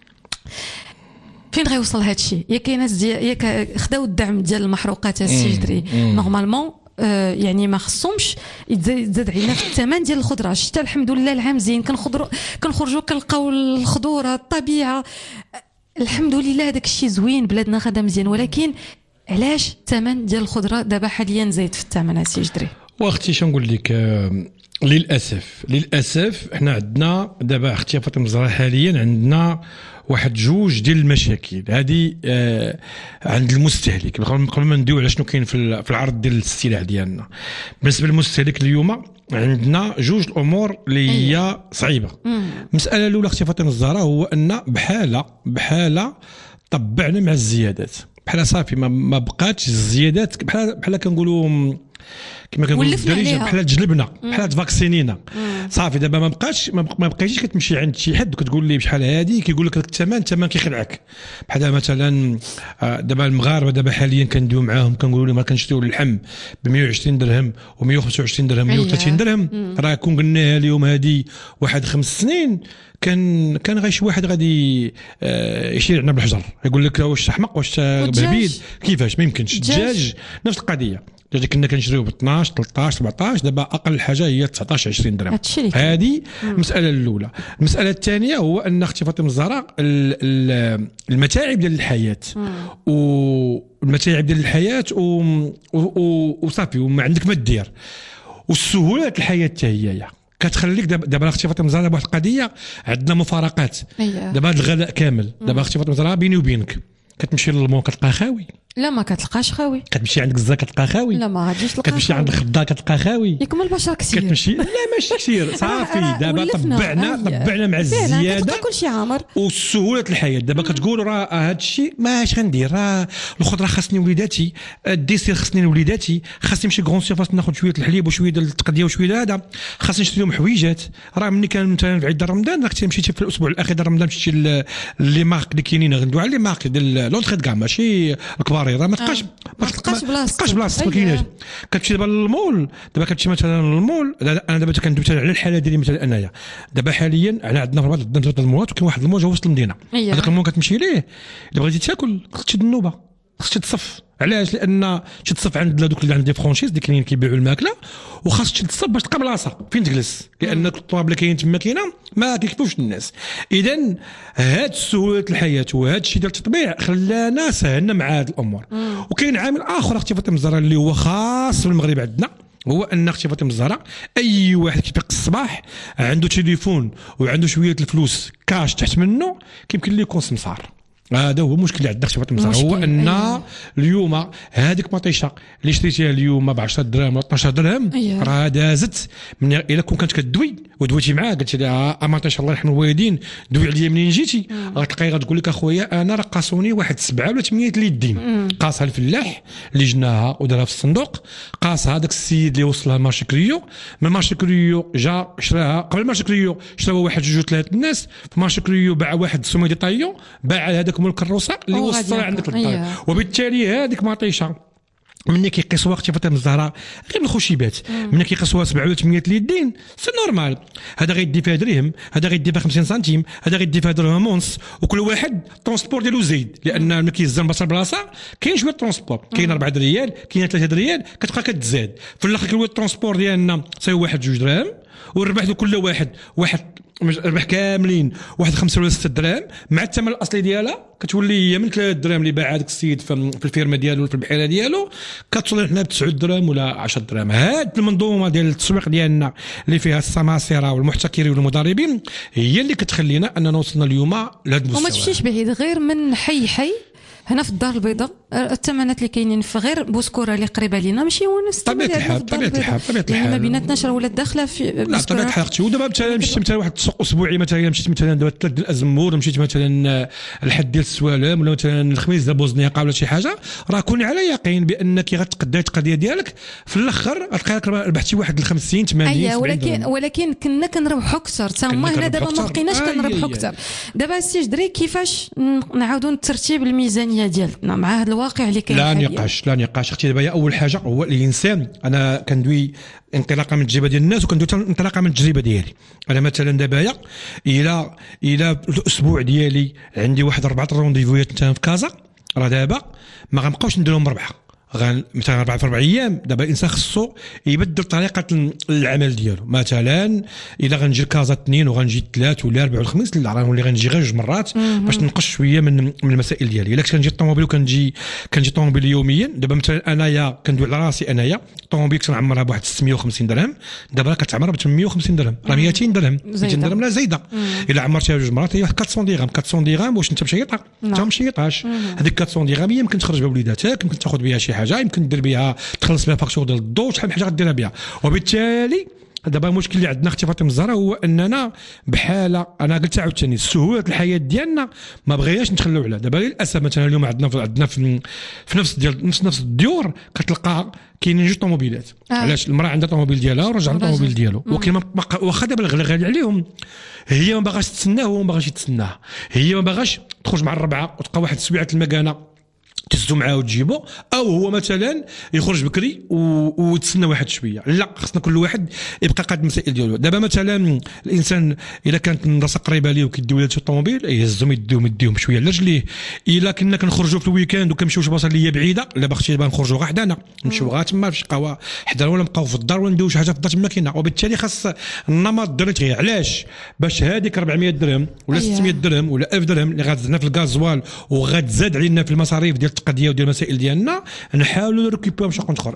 فين غيوصل هذا الشيء؟ يا كايناس ديال ياك خداو الدعم ديال المحروقات السجدري نورمالمون آه يعني ما خصهمش يتزاد علينا في الثمن ديال الخضره. شتا الحمد لله العام زين، كنخضروا كنخرجوا كنلقاو الخضوره الطبيعه الحمد لله، داك الشيء زوين، بلادنا غدا مزيان، ولكن علاش الثمن ديال الخضره دابا حاليا زايد في الثمن السجدري؟ واختي شنقول لك آه للاسف للاسف احنا عندنا دابا اختي فاطمه الزهراء حاليا عندنا واحد جوج ديال المشاكل هذه آه عند المستهلك. قبل ما ندويو على شنو كاين في العرض ديال السلع ديالنا بالنسبه للمستهلك اليوم، عندنا جوج الامور اللي هي صعيبه. المساله الاولى اختي فاطمه الزهراء هو ان بحاله بحاله طبعنا مع الزيادات، بحال صافي ما بقاتش الزيادات، بحال بحال كنقولوا كما كنقولوا بالدارجه بحال تجلبنا بحال تفاكسينينا صافي. دابا ما بقاش ما بقيتيش كتمشي عند شي حد كتقول ليه بشحال هادي كيقول لك الثمن الثمن كيخدعك. بحال مثلا دابا المغاربه دابا حاليا كندويو معاهم كنقولوا لهم كنشريو اللحم ب مية وعشرين درهم و مية وخمسة وعشرين درهم مية وثلاثين درهم. راه كون قلناها اليوم هادي واحد خمس سنين كان كان غير شي واحد غادي آه يشير عندنا بالحجر يقول لك واش حمق واش بعبيد كيفاش ما يمكنش. الدجاج نفس القضيه، الدجاج كنا كنشريوه ب اثناش ثلاثطاش سبعطاش، دابا اقل حاجه هي تسعطاش عشرين درهم. هذه المساله الاولى. المساله الثانيه هو ان اختي فاطمه الزهراء المتاعب ديال الحياه والمتاعب ديال الحياه وصافي وما عندك ما دير، والسهولات الحياه حتى هي كتخليك دابا دابا اختي فاطمه الزهراء واحد القضيه عندنا مفارقات. دابا هذا الغلاء كامل دابا اختي فاطمه الزهراء بيني وبينك كتمشي للمول كتلقاه خاوي، لا ما كتلقاش خاوي، كتمشي عندك الزا كتلقاه خاوي، لا ما غاديش تلقاه، كتمشي عند الخضار كتلقاه خاوي، يكمل البشر كثير كتمشي لا ماشي كثير صافي. دابا طبعنا طبعنا مع الزياده كلشي عامر والسهوله الحياه. دابا كتقول راه هذا الشيء ماش غندير، راه الخضره خاصني وليداتي، الديسير خاصني لوليداتي، خاصني نمشي كغون سيرفاس ناخذ شويه الحليب وشويه ديال التقديه وشويه هذا، خاصني نشري لهم حويجات. راه ملي كان مثلا في عيد رمضان راك مشيتي في الاسبوع الاخير ديال رمضان مشيتي لي مارك اللي كاينين غندوي على لي مارك ديال لونتري دو كام ماشي الكباري، راه ما تلقاش ما تلقاش بلاصه تلقاش بلاصه ما كايناش. كتمشي دابا للمول، دابا كتمشي مثلا للمول، انا دابا كندوي على الحاله ديالي مثلا انايا دابا حاليا انا عندنا في الرباط عندنا المولات، وكاين واحد المول جا وسط المدينه، هذاك المول كتمشي ليه الا بغيتي تاكل خصك تشد النوبه، خصك تصف. علاش؟ لان شي تصف عند دوك اللي عندي فرونشيز اللي كاينين كيبيعوا الماكله، وخاصك تشد الصف باش تلقى بلاصه فين تجلس، لان الطواب اللي كاين تما كاينه ما كيكفوش الناس. اذا هاد سهوله الحياه وهذا الشيء ديال التطبيع خلانا سهلنا مع هاد الامور. وكاين عامل اخر اختي فاطمه الزهراء اللي هو خاص في المغرب عندنا، هو ان اختي فاطمه الزهراء اي واحد كيفيق الصباح عنده تليفون وعنده شويه الفلوس كاش تحت منه كيمكن ليه يكون سمسار. هذا هو المشكل اللي عندنا اختي فاطمه الزهراء، هو ان أيوة. اليوم هذيك مطيشه اللي شريتيها اليوم ب عشرة دراهم ولا اثناش درهم أيوة. راه دازت من الا كون كانت كدوي ودويتي معاه قلت لها مطيشه الله يرحم الوالدين دوي عليا منين جيتي، غتلقاي غتقول لك اخويا انا راه قاسوني واحد سبعه ولا ثمانيه اليدين، قاسها الفلاح اللي جناها ودارها في الصندوق، قاسها هذاك السيد اللي وصلها مارشي كريو، من مارشي كريو جا شراها قبل مارشي كريو شراها واحد جوج ثلاث الناس، في مارشي كريو باع واحد سومي دي طايون باع هذاك مول الكروسه اللي وصلها عندك للدار أيه. وبالتالي هذيك مطيشه ملي كيقيسوها اختي فاطمه الزهراء غير الخشيبات ملي كيقيسوها سبعة ولا ثمانية اليدين سي نورمال، هذا غيدي فيها درهم، هذا غيدي فيها خمسين سنتيم، هذا غيدي فيها درهم ونص، وكل واحد ترونسبور ديالو زايد، لان ملي كيهز البصر بلاصه كاين شويه ترونسبور، كاين أربعة ريال كاين ثلاثة ريال كتبقى كتزاد، في الاخر كيولي الترونسبور ديالنا تساوي واحد جوج دراهم، والربح ديال كل واحد واحد ربح كاملين واحد خمسة ولا ستة دراهم مع الثمن الاصلي ديالها كتولي هي من ثلاثة دراهم اللي باع هذاك السيد في الفيرما ديالو في البحيره ديالو كتوصل حنا ب تسعة دراهم ولا عشرة دراهم. هاد المنظومه ديال التسويق ديالنا اللي فيها السماسره والمحتكرين والمضاربين هي اللي كتخلينا اننا وصلنا اليوم لهذا المستوى. وما تمشيش بعيد غير من حي حي هنا في الدار البيضاء الثمنات اللي كاينين في غير بوسكوره اللي قريبه لينا ماشي ونفس طبيعه الحال طبيعه الحال طبيعه الحال يعني ما بيناتناش راه ولات داخله في لا طبيعه الحال اختي. ودابا مثلا مشيت مثلا واحد السوق اسبوعي مثلا مشيت مثلا دابا ثلاث ديال الازمور مشيت مثلا الحد ديال السوالم ولا مثلا الخميس ديال بوزنيقه ولا شي حاجه راه كوني على يقين بانك غتقداي القضيه ديالك في الاخر غتلقاك ربحتي واحد خمسين ثمانين أيه ولكن ولكن كنا كنربحوا اكثر حتى هما هنا دابا ما بقيناش كنربحوا اكثر. دابا السي جدري كيفاش نعاودوا نترتيب الميزانيه ديالنا مع هذا الواقع اللي كاين؟ لا نقاش لا نقاش اختي. دابا اول حاجه هو الانسان، انا كندوي انطلاقا من التجربه ديال الناس وكندوي انطلاقا من التجربه ديالي. انا مثلا دابا الى الى الاسبوع ديالي عندي واحد اربعه رونديفويات مثلا في كازا، راه دابا ما غنبقاوش نديرهم اربعه غن مثلا اربعه في اربع ايام. دابا الانسان خصو يبدل طريقه العمل ديالو. مثلا اذا غنجي لكازا اثنين وغنجي ثلاث ولا اربع والخميس لا راه نولي غنجي غير جوج مرات باش ننقص شويه من من المسائل ديالي. الا كنت كنجي الطوموبيل وكنجي كنجي طوموبيل يوميا، دابا مثلا انايا كندوي على راسي انايا الطوموبيل كنعمرها بواحد ستمية وخمسين درهم، دابا كتعمر ب ثمانمية وخمسين درهم، راه مئتين درهم مئتين درهم لا زايده. الا عمرتيها جوج مرات هي أربعمية درهم أربعمية درهم واش انت مشيطه انت مشيطاش. هذيك أربعمية درهم يمكن تخرج بها وليداتك، يمكن تاخذ بها شي حاجه، يمكن دير بها تخلص بها فاكتور ديال الضوء، شحال من حاجه غديرها بها. وبالتالي دابا المشكل اللي عندنا اختي فاطمه الزهراء هو اننا بحاله انا قلت عاوتاني سهوله الحياه ديالنا ما بغيناش نتخلوا عليها. دابا للاسف مثلا اليوم عندنا في عندنا في, في نفس ديال نفس نفس الديور كتلقى كاينين جوج طوموبيلات. آه. علاش المراه عندها طوموبيل ديالها والراجل عنده طوموبيل ديالو، ولكن واخا دابا الغلا غالي عليهم هي ما باغاش تسناه وهو ما باغاش يتسناه، هي ما باغاش تخرج مع الربعه وتبقى واحد سبيعه المكانه تزدو معاه وتجيبو، او هو مثلا يخرج بكري ويتسنى واحد شويه. لا خصنا كل واحد يبقى قاد المسائل ديالو. دابا مثلا الانسان الا كانت المدرسه قريبه ليه وكيديو ولاد الطوموبيل يهزهم يديهم يديهم شويه على رجليه. الا كنا كنخرجوا في الويكاند وكنمشيو شي بلاصه اللي هي بعيده لا باختي دابا نخرجوا غير حدانا نمشيو غير تما في قهوه حدا ولا نبقاو في الدار ولا نديروا شي حاجه في الدار تما كاينه. وبالتالي خاص النمط ديالنا يتغير. علاش؟ باش هذيك أربعمية درهم ولا ستمية درهم ولا ألف درهم اللي غتزدنا في الغازوال وغتزاد علينا في المصاريف ديال التقضيه وديال المسائل ديالنا نحاولوا نركبوها بشكل اخر.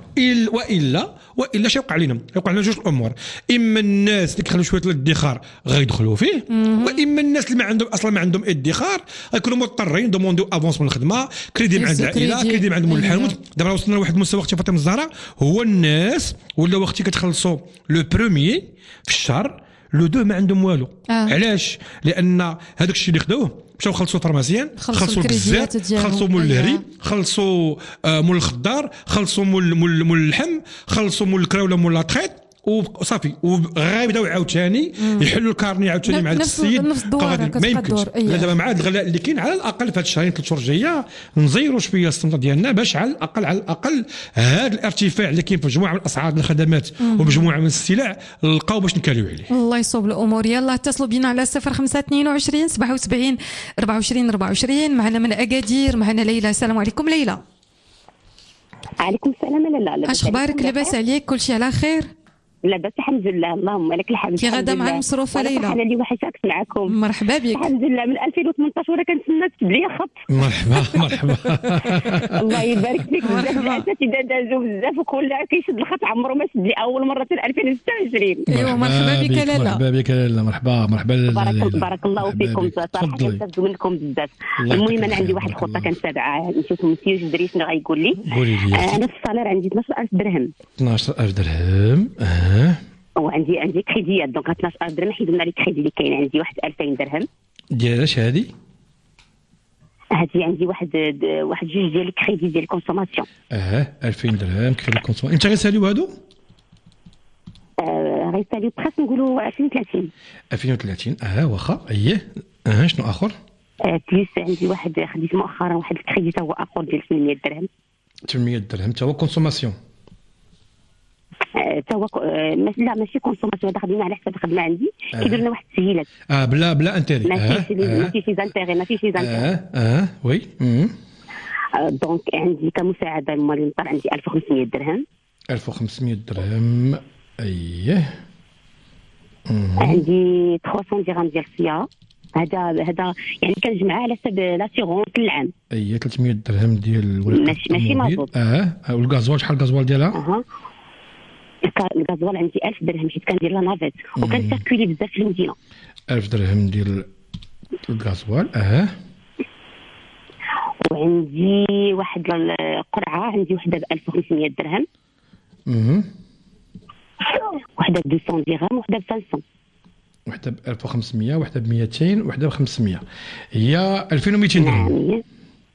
والا والا شي يوقع علينا يوقع لنا جوج الامور، اما الناس اللي كيخلوا شويه الادخار غيدخلوا فيه، واما الناس اللي ما عندهم اصلا ما عندهم ادخار غيكونوا مضطرين دوموندو افونس من الخدمه، كريدي من عند العائله، كريدي من عند مول الحانوت. دابا وصلنا لواحد المستوى اختي فاطمه الزهراء هو الناس ولا وقتي كتخلصوا لو بروميي في الشهر لو دو ما عندهم والو. آه. علاش؟ لان هذاك الشيء اللي خدوه مشاو خلصوا الفارماسيان، خلصوا البزات، خلصوا مول الهري، خلصوا آه مول الخضار، خلصوا مول مول مول اللحم، خلصوا مول الكراوله مول لاطريط وصافي. وغيبداو عاوتاني يحلوا الكارني عاوتاني مع السيد ما يمكنش. دابا مع هذا الغلاء اللي كاين على الاقل في هاد الشهرين ثلاث شهور الجايه نزيروا شويه الصنطه ديالنا باش على الاقل على الاقل هذا الارتفاع اللي كاين في مجموعه من الاسعار الخدمات ومجموعه من السلع نلقاو باش نكاليو عليه. الله يصوب الامور. يلا اتصلوا بنا على صفر خمسة اثنين وعشرين سبعة وسبعين أربعة وعشرين أربعة وعشرين. معنا من اكادير معنا ليلى. السلام عليكم ليلى. عليكم السلام لاله. اش اخبارك؟ لاباس عليك؟ كل شيء على خير؟ لاباس الحمد لله اللهم لك الحمد. كي غدا مع المصروفه ليلى؟ انا اللي وحشاكش معكم. مرحبا بك. الحمد لله من ألفين وثمنطاش وانا كنتسنى تكتب لي خط. مرحبا مرحبا. الله يبارك فيك. بزاف الاساتذه دازوا بزاف وكل كيشد الخط عمره ما شد لي اول مره في ألفين وستة وعشرين. ايوا مرحبا بك لاله. مرحبا بك لاله. مرحبا مرحبا بارك, بارك الله فيكم صراحه كنستافدوا منكم بزاف. المهم انا عندي واحد الخطه كنتابعها نشوف مسيو جدري شنو غايقول لي. قولي لي. انا في الصالير عندي اثناش ألف درهم. اثناش ألف درهم. اه وعندي عندي كريديات دونك اثناش ألف درهم حيدوا لنا لي الكريدي اللي كاين عندي واحد ألفين درهم. ديال اش هادي؟ هادي عندي واحد واحد جوج ديال الكريدي ديال الكونسوماسيون. اه ألفين درهم كريدي الكونسوماسيون. انت غيساليو هادو؟ آه غيساليو بخاص نقولوا ألفين وثلاثين. ألفين وثلاثين اه واخا اييه. اه شنو اخر؟ آه بليس عندي واحد خديت مؤخرا واحد الكريدي تا هو اخر ديال ثمنمية درهم. ثمنمية درهم تا هو كونسوماسيون. تا هو لا ماشي كونسوماسيون هذا خدينا على حساب الخدمه عندي كيدير لنا واحد التسهيلات. اه بلا بلا انتيري. ماشي ماشي شي زانتيغي ماشي شي زانتيغي. اه اه وي. دونك عندي كمساعده للمريض عندي ألف وخمسمية درهم. ألف وخمسمية درهم اييه. عندي ثلاثمية درهم ديال الصيام. هذا هذا يعني كنجمعها على حساب لاسيغونس العام. اييه ثلاثمية درهم ديال ماشي ماشي مازوط. اه والغازوال شحال الغازوال ديالها؟ اها الغازوال عندي ألف درهم حيت كندير لا نافيت وكنسيركولي بزاف في المدينه. ألف درهم ديال الغازوال. اه وعندي واحد القرعه عندي وحده ب ألف وخمسمية درهم. اها وحده ب مئتين درهم وحده ب خمسمية. وحده ب ألف وخمسمية وحده ب مئتين وحده ب خمسمية. هي ألفين ومئتين درهم.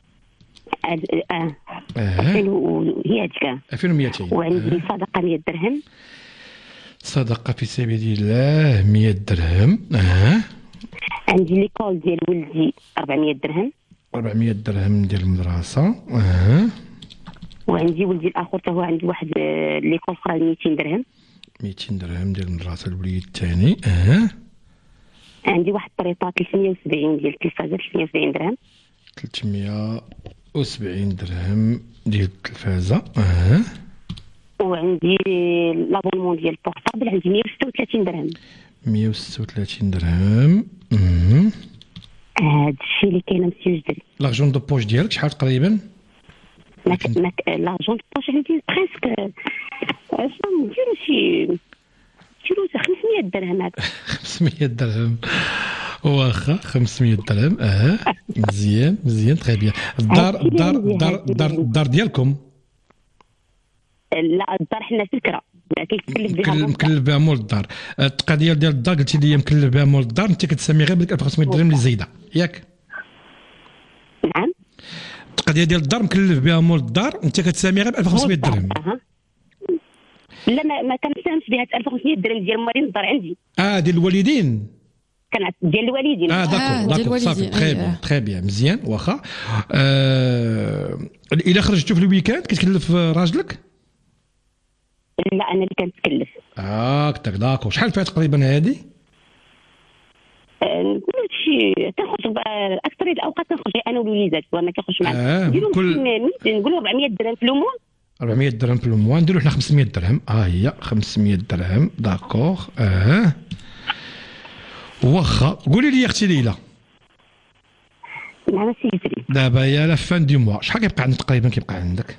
اه اه هي هذيك ألفين ومئتين. وعندي آه. صدقه مية درهم. صدقه في سبيل الله مية درهم. اه عندي ليكول ديال ولدي أربعمية درهم. أربعمية درهم ديال المدرسه. اه وعندي ولدي الاخر حتى هو عنده واحد ليكول اخرى مئتين درهم. مئتين درهم ديال المدرسه الوليد الثاني. اه عندي واحد الطريطه ثلاثمية وسبعين ديال التلفازه ثلاثمية وسبعين درهم. ثلاثمية وسبعين درهم ديال التلفازه. اه وعندي لابونمون ديال البورطابل عندي مية وستة وثلاثين درهم. مية وستة وثلاثين درهم. اها هذا الشيء اللي كاين مسيو جدري. لاجون دو بوش ديالك شحال تقريبا؟ ماك ماك لاجون دو بوش عندي بريسك شنو نديرو شي نديرو خمسمية درهم هكا. خمسمية درهم واخا خمسمية درهم. اه مزيان مزيان تري بيان. الدار الدار الدار الدار الدار ديالكم؟ لا الدار حنا في الكرا كيكلف بها مكلف بها مول الدار. التقضيه ديال الدار قلتي لي مكلف بها مول الدار انت كتسمي غير بديك ألف وخمسمية درهم اللي زايده ياك؟ نعم التقضيه ديال الدار مكلف بها مول الدار انت كتسمي غير ألف وخمسمية درهم. أه. لا ما, ما كنساهمش بها ألف وخمسمية درهم ديال موالين الدار عندي. اه ديال الوالدين. كانت ديال الوالدين. اه داكور داكور صافي تري بيان تري بيان مزيان واخا. آه الا خرجتوا في الويكاند كتكلف راجلك؟ لا انا اللي كنتكلف. اه كتاك داكور. شحال فيها تقريبا هذه؟ نقول شي تنخرج اكثر الاوقات تنخرج انا والوليدات وانا كنخرج معاهم. آه نديرو كل نقولوا أربعمية درهم في الموا. أربعمية درهم في الموا نديرو حنا خمسمية درهم. اه هي خمسمية درهم داكور. اه واخا. قولي لي اختي ليلى. نعم سيدي. دابا يا لا فان دو موا شحال كيبقى عندك تقريبا كيبقى عندك؟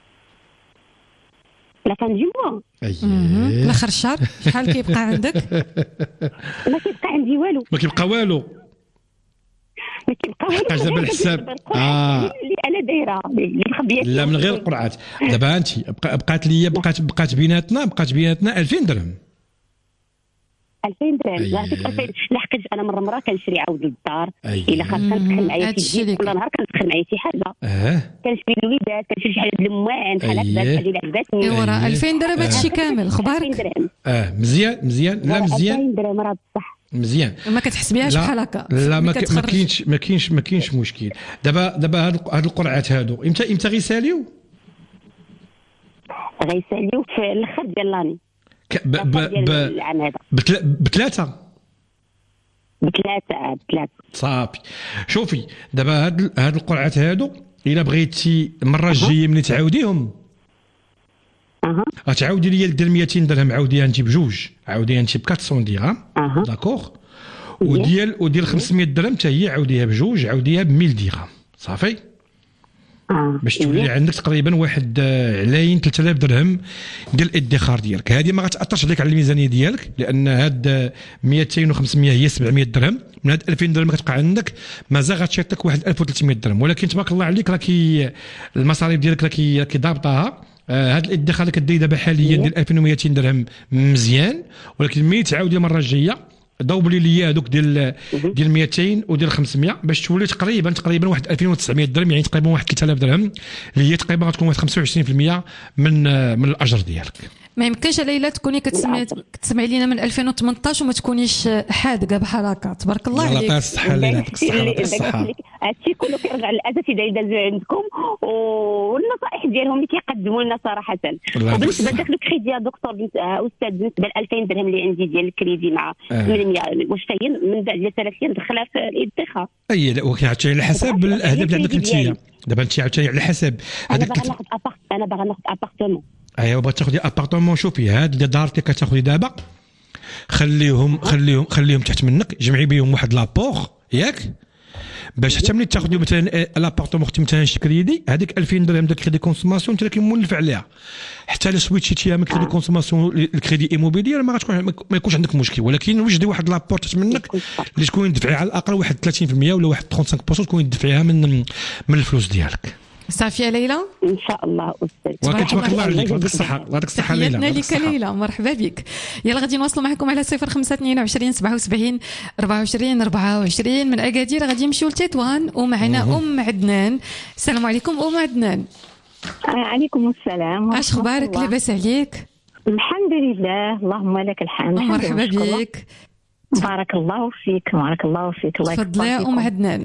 لا فان دو موا. اييه لاخر الشهر شحال كيبقى عندك؟ ما كيبقى عندي والو. ما كيبقى والو. ما كيبقى والو. حاجه دابا الحساب. اه اللي انا دايره اللي مخبيه. لا من غير القرعات. دابا انت بقات لي بقات بقات بيناتنا بقات بيناتنا ألفين درهم. ألفين درهم يعطيك ألفين. لحقاش انا مره مره كنشري عاود للدار الا خاص كندخل معايا شي كل نهار كندخل معايا شي حاجه. اه كنشري الوليدات كنشري شي حاجه للموان بحال هكا حاجه اللي عجباتني. ايوا راه ألفين درهم هادشي كامل خبارك. اه مزيان مزيان لا مزيان. ألفين درهم راه بصح مزيان. ما كتحسبيهاش بحال هكا. لا ما كاينش ما كاينش ما كاينش مشكل. دابا دابا هاد هاد القرعات هادو امتى امتى غيساليو؟ غيساليو في الاخر ديال لاني. ب ب ب بثلاثه بثلاثه بثلاثه صافي. شوفي دابا هاد هاد القرعات هادو الا بغيتي المره الجايه ملي تعاوديهم اها غتعاودي لي ديال مئتين درهم عاوديها انت بجوج عاوديها انت ب أربعمية درهم أه. داكوغ وديال وديال خمسمية درهم حتى هي عاوديها بجوج عاوديها ب مية درهم صافي آه. باش تولي عندك تقريبا واحد علاين ثلاثة آلاف درهم ديال الادخار ديالك. هذه ما غتاثرش عليك على الميزانيه ديالك لان هاد مئتين و500 هي سبعمية درهم، من هاد ألفين درهم كتبقى عندك مازال غتشيطك واحد ألف وثلاثمية درهم، ولكن تبارك الله عليك راكي المصاريف ديالك راكي راكي ضابطاها. هاد الادخار اللي كدير دابا حاليا ديال ألفين ومئتين درهم مزيان، ولكن ملي تعاودي المره الجايه دوبلي لي هذوك ديال ديال مئتين وديال خمسمية باش تولي تقريبا تقريبا واحد ألفين وتسعمية درهم، يعني تقريبا واحد ثلاثة آلاف درهم اللي هي تقريبا غتكون واحد خمسة وعشرين بالمئة من من الاجر ديالك. ما يمكنش ليلى تكوني كتسمعي كتسمعي لينا من ألفين وثمنطاش وما تكونيش حادقه بحال هكا. تبارك الله عليك. الله الصحه ليلى يعطيك الصحه يعطيك الصحه. هادشي كله كيرجع للاساس اللي دازو عندكم والنصائح ديالهم اللي كيقدموا لنا صراحه. وبالنسبه لذاك الكريدي يا دكتور استاذ بالنسبه ل ألفين درهم اللي عندي ديال الكريدي مع ثمانمية واش هي من بعد ديال ثلاث ايام ندخلها في الادخار؟ اي لا ولكن عاوتاني على حسب الاهداف اللي عندك انت. دابا انت عاوتاني على حسب هذاك انا باغا ناخذ ابارت انا باغا ناخذ ابارتمون. ايوا بغيتي تاخذي ابارتمون. شوفي هاد اللي دار اللي كتاخذي دابا خليهم خليهم خليهم تحت منك، جمعي بهم واحد لابور ياك باش حتى ملي تاخذي مثلا لابارتمون اختي مثلا شي كريدي هذيك ألفين درهم ديال كريدي كونسوماسيون انت كيمولف عليها حتى لا سويتشيتيها من كريدي كونسوماسيون الكريدي ايموبيليير ما غتكون ما يكونش عندك مشكل، ولكن وجدي واحد لابور تحت منك اللي تكون تدفعي على الاقل واحد ثلاثين بالمئة ولا واحد خمسة وثلاثين بالمئة تكون تدفعيها من من الفلوس ديالك. صافي يا ليلى ان شاء الله استاذ. تبارك الله عليك. يعطيك الصحه يعطيك الصحه ليلى. تحياتنا لك ليلى مرحبا بك. يلا غادي نواصلوا معكم على صفر خمسة اثنين وعشرين سبعة وسبعين أربعة وعشرين أربعة وعشرين من اكادير. غادي نمشيو لتطوان ومعنا ام عدنان. السلام عليكم ام عدنان. عليكم السلام. اش اخبارك؟ لاباس عليك؟ الحمد لله اللهم لك الحمد. مرحبا بك. بارك الله فيك بارك الله فيك. الله يحفظك. تفضلي ام عدنان.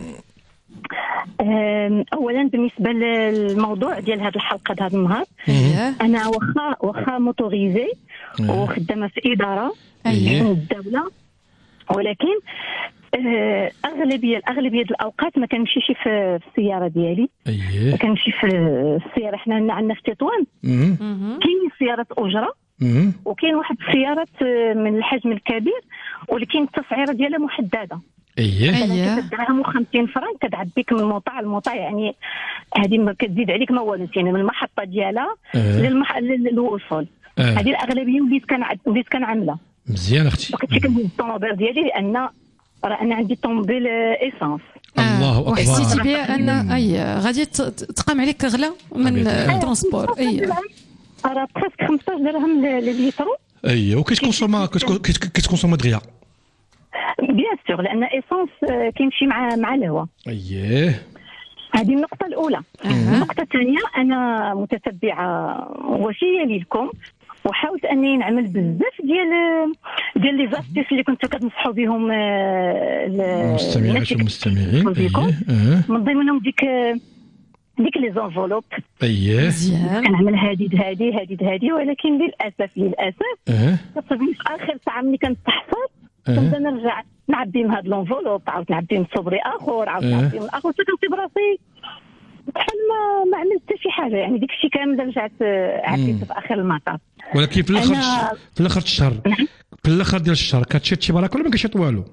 اولا بالنسبه للموضوع ديال هذه الحلقه هذا النهار انا واخا واخا موتوريزي وخدامه في اداره من الدوله، ولكن اغلبيه الاغلبيه الاوقات ما كنمشيش في السياره ديالي. ما كنمشي في السياره. حنا عندنا في تطوان كاين سيارات اجره وكاين واحد السيارات من الحجم الكبير ولكن التسعيره ديالها محدده. اييه اييه درهم وخمسين فرنك كتعبيك من الموطا للموطا، يعني هذه ما كتزيد عليك ما والو، يعني من المحطه ديالها أه. للمح... للوصول. هذه أه. الاغلبيه وليت كان وليت كنعملها مزيان اختي. كنت كندير الطوموبيل ديالي لان راه انا عندي طوموبيل ايسانس. الله اكبر. وحسيتي بها ان اي غادي تقام عليك غلا من الترونسبور. اي راه بريسك خمسطاش درهم لليترو. اي وكتكونسوما كتكونسوما دغيا بيان سور لان ايسونس كيمشي مع مع الهواء. اييه هذه النقطه الاولى. النقطه الثانيه انا متتبعه وشي لكم وحاولت اني نعمل بزاف ديال ديال لي زاستيس اللي كنتو كتنصحوا بهم المستمعات والمستمعين. أيه. من ضمنهم ديك ديك لي زونفولوب. اييه مزيان. كنعمل هادي هادي هادي هادي ولكن للاسف للاسف أه. كتصيبني في اخر ساعه ملي كنتحصل كنبدا نرجع نعبي من هاد لونفولوب عاود نعبي من صبري اخر عاود نعبي من اخر حتى كنصيب راسي بحال ما ما عملت حتى شي حاجه، يعني ديك الشيء كامل رجعت عبيت في اخر المطاف. ولكن في الاخر أنا... في الاخر الشهر في الاخر ديال الشهر كتشيط شي براك ولا ما كتشيط والو؟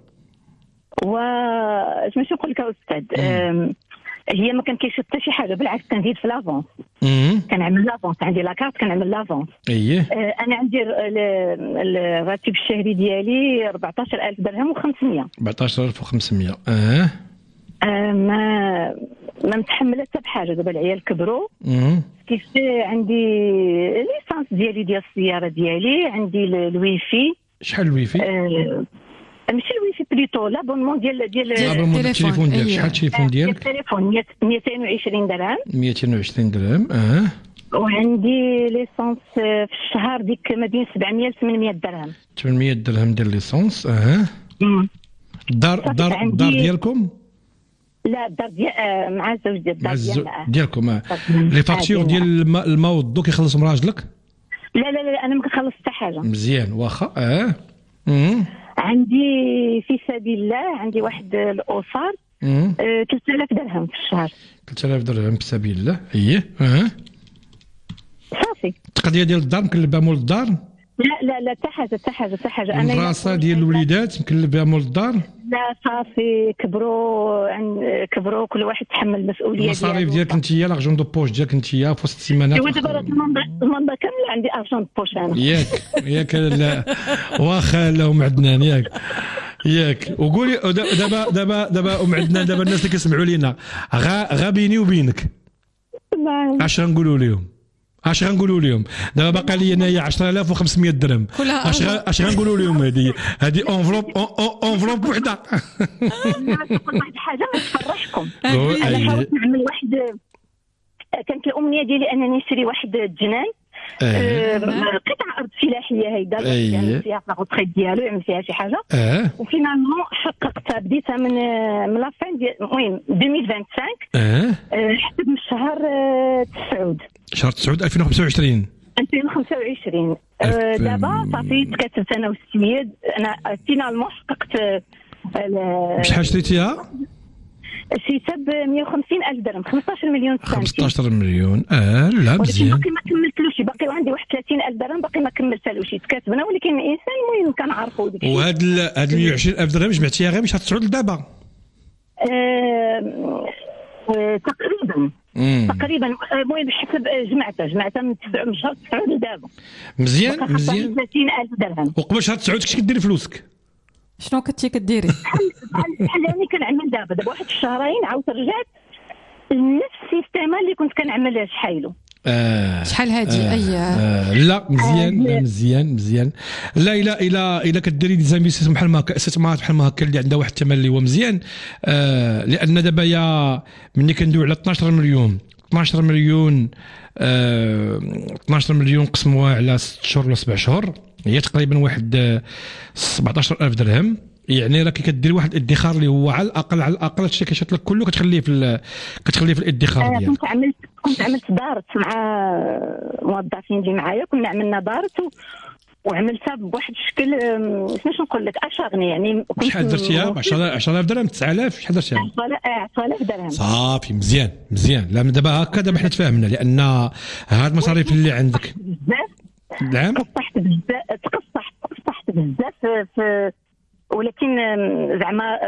واش ماشي نقول لك استاذ هي ما كان كيشوف حتى شي حاجه، بالعكس كنزيد في لافونس. كنعمل لافونس عندي لاكارت كنعمل لافونس. اييه آه انا عندي الراتب الشهري ديالي أربعطاش ألف درهم وخمسمية. أربعطاش ألف وخمسمية. اه آه ما ما متحمله حتى بحاجه. دابا العيال كبروا كيف عندي ليسانس ديالي ديال السياره ديالي، عندي الويفي. شحال الويفي؟ آه ماشي الويفي بليتو لابونمون ديال ديال التليفون ديالك. شحال التليفون ديالك؟ التليفون مئتين وعشرين درهم. مئتين وعشرين درهم. اه وعندي ليسونس في الشهر ديك ما بين سبعمية ل ثمانمية درهم. ثمانمية درهم ديال ليسونس. اه الدار الدار الدار ديالكم؟ لا الدار ديال مع الزوج ديال الدار ديالنا ديالكم. اه لي فاكتور ديال الماء والضو كيخلصهم راجلك؟ لا لا لا انا ما كنخلص حتى حاجه. مزيان واخا. اه امم عندي في سبيل الله عندي واحد الاسر ثلاثة آلاف درهم في الشهر. ثلاثة آلاف درهم في سبيل الله. اييه. اه صافي القضيه ديال الدار مكلبها مول الدار؟ لا لا لا حتى حاجه حتى حاجه حتى حاجه انا المدرسه ديال الوليدات مكلبها مول الدار؟ لا صافي كبروا عن كبروا كل واحد تحمل المسؤوليه ديالو. المصاريف ديالك انت هي لاغجون دو بوش ديالك انت هي في وسط السيمانات. ايوا دابا راه المنطقه كامله عندي ارجون دو بوش انا. ياك ياك لا واخا لا ام عدنان ياك ياك وقولي دابا دابا دابا ام عدنان دابا الناس اللي كيسمعوا لينا غا غا بيني وبينك اش غنقولوا لهم؟ اش غنقولوا لهم؟ دابا باقا لي انايا عشرة آلاف وخمسمية درهم اش اش غنقولوا لهم؟ هذه هذه اونفلوب اونفلوب وحده. نقول واحد الحاجه ما تفرحكم. انا حاولت نعمل واحد، كانت الامنيه ديالي انني نشري واحد الجنان قطعه ارض فلاحيه هيدا يعني فيها الغوطخيت ديالو يعمل فيها شي حاجه وفينالمون حققتها. بديتها من من لافين ديال المهم ألفين وخمسة وعشرين حتى من الشهر تسعود شهر تسعود ألفين وخمسة وعشرين ألفين وخمسة وعشرين. دابا صافي تكاتبت انا والسيد انا فينالمون حققت. بشحال شريتيها؟ شريتها ب مية وخمسين ألف درهم، خمسطاش مليون سنتيم. خمسطاش مليون اه لا مزيان. باقي ما كملتلوش، باقي عندي واحد ثلاثين ألف درهم باقي ما كملتلوش. تكاتبنا ولكن الانسان المهم كنعرفوا ديك الشيء. وهاد هاد مية وعشرين ألف درهم جمعتيها غير باش تسعود لدابا؟ أه... أه... تقريبا مم. تقريبا المهم بحسب جمعتها جمعتها من تسعة من شهر تسعود لدابا. مزيان مزيان. ثلاثين ألف درهم. وقبل شهر تسعود كنتي كديري فلوسك؟ شنو كنتي كديري؟ بحال راني كنعمل دابا دابا واحد الشهرين عاود رجعت لنفس السيستم اللي كنت كنعمل شحالو. آه شحال هادي آه اي آه لا مزيان آه لا مزيان مزيان. لا الا الا الا كديري دي زانفيستيسمون بحال ما هكا استثمارات بحال ما هكا اللي عندها واحد الثمن اللي هو مزيان. آه لان دابا يا ملي كندوي على اثناش مليون اثناش مليون آه اثناش مليون قسموها على ست شهور ولا سبع شهور هي تقريبا واحد سبعطاش ألف درهم. يعني راكي كدير واحد الادخار اللي هو على الاقل على الاقل هادشي كيشط لك كله كتخليه في كتخليه في الادخار ديالك. كنت عملت كنت عملت دارت مع موظفين اللي معايا كنا عملنا دارت و... وعملتها بواحد الشكل شنو نقول لك اشاغني يعني. شحال درتيها؟ عشرة آلاف درهم تسعة آلاف شحال درتيها؟ عشرة آلاف درهم. صافي مزيان مزيان. لا دابا هكا دابا حنا تفاهمنا لان هاد المصاريف اللي عندك نعم تقصحت بزاف تقصحت تقصحت بزاف في ولكن زعما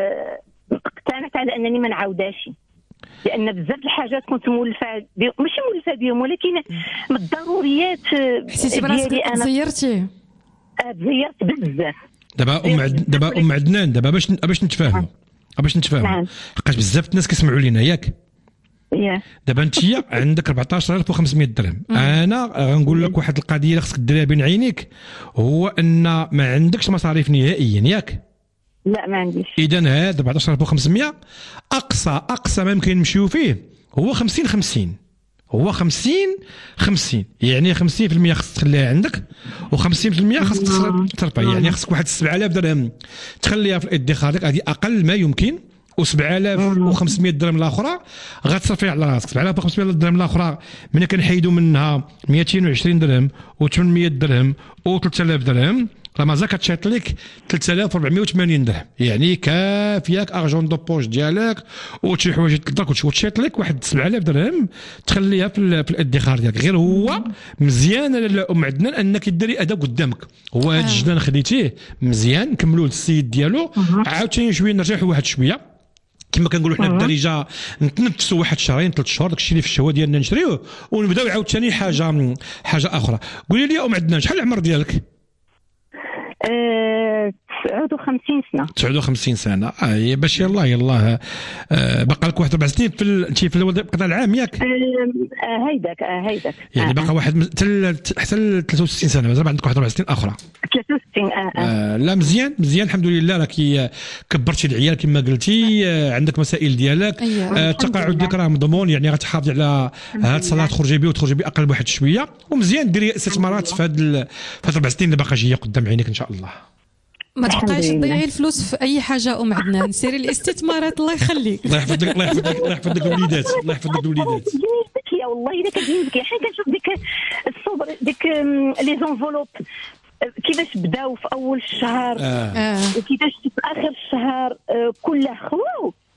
اقتنعت على انني ما نعاودهاش لان بزاف الحاجات كنت مولفه ماشي مولفه بهم ولكن من الضروريات حسيتي براسك زيرتي؟ زيرت بزاف. دابا ام دابا ام عدنان دابا باش باش نتفاهموا باش نتفاهموا حقاش بزاف الناس كيسمعوا لينا ياك دابا انت عندك أربعطاش ألف وخمسمية درهم. انا غنقول لك واحد القضيه اللي خصك ديرها بين عينيك هو ان ما عندكش مصاريف نهائيا ياك؟ لا ما عنديش. اذا هذا أربعطاش ألف وخمسمية اقصى اقصى ما يمكن نمشيو فيه هو خمسين خمسين هو خمسين خمسين يعني خمسين بالمية خصك تخليها عندك وخمسين بالمية خصك تصرفها. يعني خصك واحد سبعة آلاف درهم تخليها في الادخار ديالك هذه اقل ما يمكن وسبعة آلاف وخمسمية درهم الاخرى غتصرفيها على راسك. سبعة آلاف وخمسمية درهم الاخرى من كنحيدوا منها مئتين وعشرين درهم و800 درهم و3000 درهم راه مازال كتشاط لك ثلاثة آلاف وأربعمية وثمانين درهم. يعني كافياك ارجون دو بوش ديالك وشي حوايج تلقاك وتشاط لك واحد سبعة آلاف درهم تخليها في, في الادخار ديالك. غير هو مزيان ام عدنان انك ديري اداء قدامك. هو هذا الجدان خديتيه مزيان كملوه للسيد ديالو عاوتاني شويه نرجعوا واحد شويه كما كنقولوا حنا بالدارجه نتنفسوا واحد شهرين ثلاث شهور داكشي اللي في الشهوه ديالنا نشريوه ونبداو عاوتاني حاجه حاجه اخرى. قولي لي ام عدنان شحال العمر ديالك؟ تسعة وخمسين سنه. تسعة وخمسين سنه اه باش يلاه يلاه آه باقي لك واحد اربع سنين في انت في القطاع العام ياك؟ اه هيداك اه هيداك يعني باقي واحد حتى حتى ثلاثة وستين سنه مازال عندك واحد اربع سنين اخرى. ثلاثة وستين اه, آه. آه لا مزيان مزيان الحمد لله. راكي كبرتي العيال كما قلتي آه عندك مسائل ديالك آه التقاعد ديالك راه مضمون يعني غتحافظي على هاد الصلاه تخرجي به وتخرجي به اقل بواحد شويه ومزيان ديري استثمارات في هاد في هاد اربع سنين اللي باقا جايه قدام عينيك ان شاء الله. ما تبقايش تضيعي الفلوس في اي حاجه ام عدنان سيري الاستثمارات الله يخليك. الله يحفظ لك الله يحفظ لك الله يحفظ لك الوليدات الله يحفظ لك الوليدات. يا والله الا كتجيني بكي حين كنشوف ديك الصبر ديك لي زونفولوب كيفاش بداو في اول الشهر آه. وكيفاش في اخر الشهر كله خواو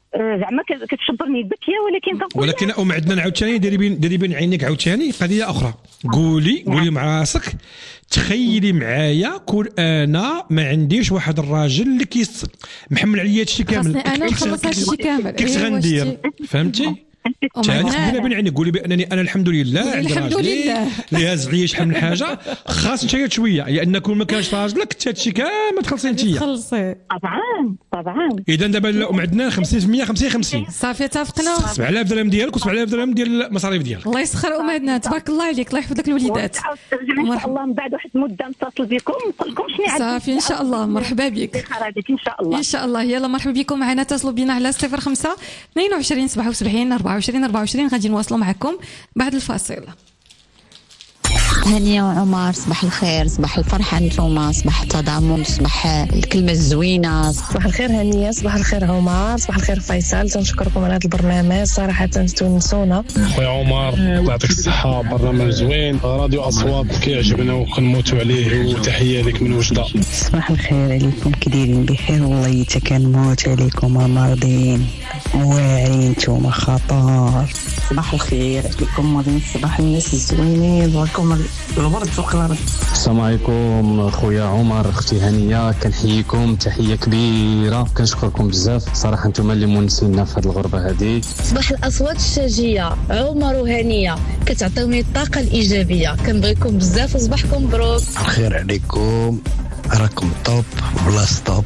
زعما كتشبرني بكيه، ولكن كنقول ولكن ام عندنا عاوتاني ديري بين ديري بين عينيك عاوتاني قضيه اخرى. قولي قولي مع راسك، تخيلي معايا كون انا ما عنديش واحد الراجل اللي كيس محمل عليا هادشي كامل، انا نخلص هادشي كامل، كيفاش غندير؟ فهمتي؟ تعالي بيني بين عينيك، قولي بانني انا الحمد لله عندي راجلي اللي هاز عليا شحال من حاجه، خاص نشيط شويه، لان كون ما كانش راجلك حتى هادشي كامل تخلصي انت. تخلصي طبعا طبعا. اذا دابا الام عندنا خمسين بالمية خمسين خمسين صافي اتفقنا. سبعة آلاف درهم ديالك و7 آلاف درهم ديال المصاريف ديالك. الله يسخر ام عندنا، تبارك الله عليك، الله يحفظ لك الوليدات. ان شاء الله من بعد واحد المده نتصل بكم نقول لكم شنو عندي. صافي ان شاء الله، مرحبا بك ان شاء الله. ان شاء الله. يلا مرحبا بكم معنا، اتصلوا بنا على صفر خمسة اثنين وعشرين سبعة وسبعين أربعة وعشرين أربعة وعشرين. غادي نواصلوا معكم بعد الفاصل. هانية وعمر، صباح الخير، صباح الفرحة نتوما، صباح التضامن، صباح الكلمة الزوينة. صباح الخير هانية، صباح الخير عمر، صباح الخير فيصل. تنشكركم على هذا البرنامج، صراحة تونسونا. خويا عمر يعطيك الصحة، برنامج زوين، راديو أصوات كيعجبنا وكنموتوا عليه، وتحية لك من وجدة. صباح الخير عليكم، كي دايرين؟ بخير والله، حتى كنموت عليكم مرضين واعرين نتوما خطر. صباح الخير عليكم مريم، صباح الناس الزوينين، ولكم الورد فوق الارض. السلام عليكم خويا عمر، اختي هانيه، كنحييكم تحيه كبيره، كنشكركم بزاف صراحه، نتوما اللي مونسينا في هذه الغربه هذه. صباح الاصوات الشاجيه عمر وهانيه، كتعطيوني الطاقه الايجابيه، كنبغيكم بزاف وصباحكم مبروك. الخير عليكم، راكم طوب بلا ستوب.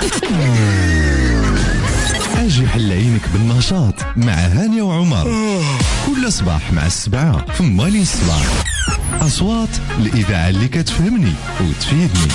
اجي حل عينك بالنشاط مع هانية وعمر كل صباح مع السبعة في مالين الصباح. أصوات الإذاعة اللي كتفهمني وتفيدني.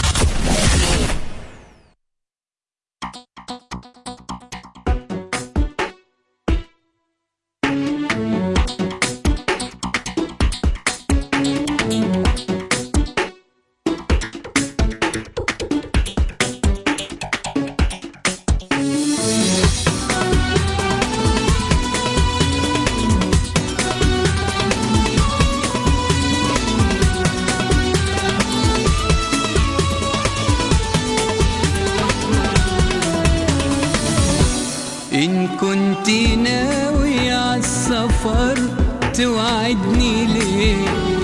إن كنت ناوي عالسفر توعدني ليه؟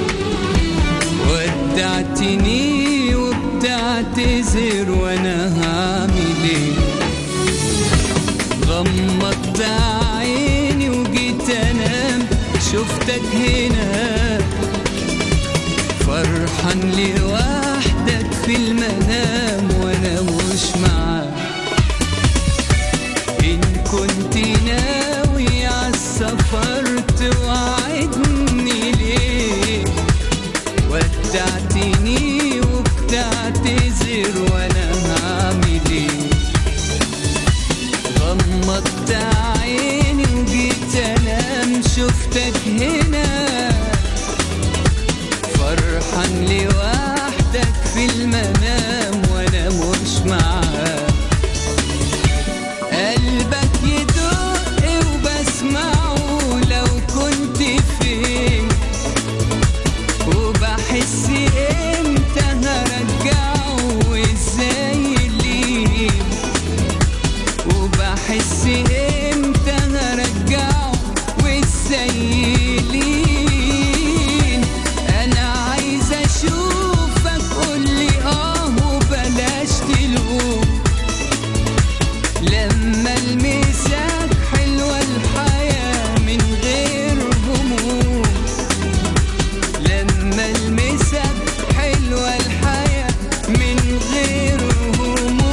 ودعتني وبتعتذر وانا هعمل ايه؟ غمضت عيني وجيت انام شفتك هنا فرحان لوحدك في المنام وانا مش معاك. إن كنت ناوي عالسفر توعدني ليه؟ ودعتني وبتعتذر وانا هعمل ايه؟ غمضت عيني وجيت انام شفتك هنا فرحان لوحدك في المنام وانا مش معاك. قلبك يدق وبسمعه لو كنت فين، وبحس امتى هرجعه وازاي ليه، وبحس امتى هرجعه وازاي ليه. انا عايز اشوفك قولي اه وبلاش تلوم، لما المساك حلوة الحياة من غير هموم، لما المساك حلوة الحياة من غير هموم.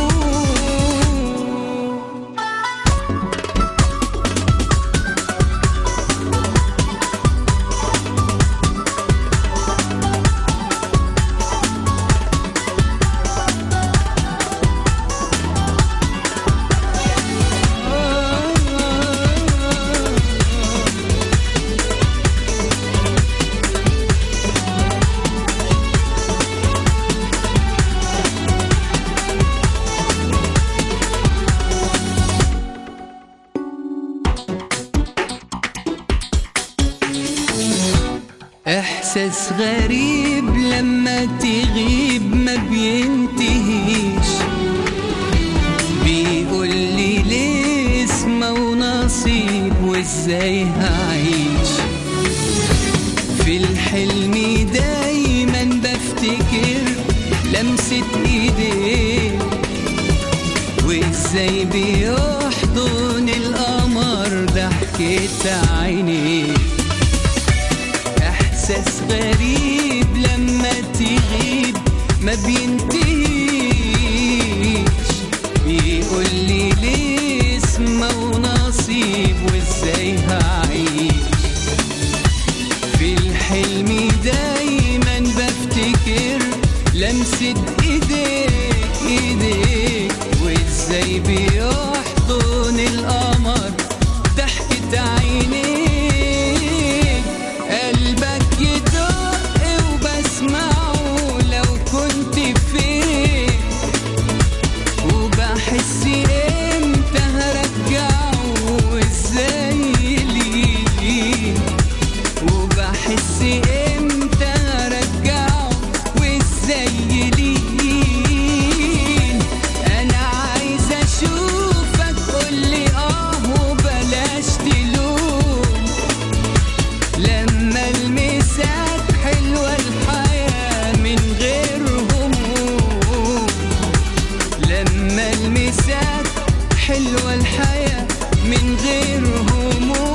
إحساس غريب لما تغيب ما بينتهيش، بيقول لي ليه اسمه ونصيب وازاي هعيش في الحلم دايما بفتكر لمسة ايديك وازاي بيحضن القمر ضحكة عينيك احساس غريب لما تغيب ما بينتهيش يقول لي ليه اسمه ونصيب وازاي هعيش في الحلم دايما بفتكر لمسة ايديك ايديك وازاي بيحضن القمر ضحكة عينيك قلبك يدق وبسمعه لو كنت فين وبحس امتى هرجعه وازاي ليه وبحس امتى هرجعه وازاي ليه انا عايز اشوفك قولي اه وبلاش تلوم لما المساك حلوة الحياة من غير هموم لما المساك حلوة الحياة من غير هموم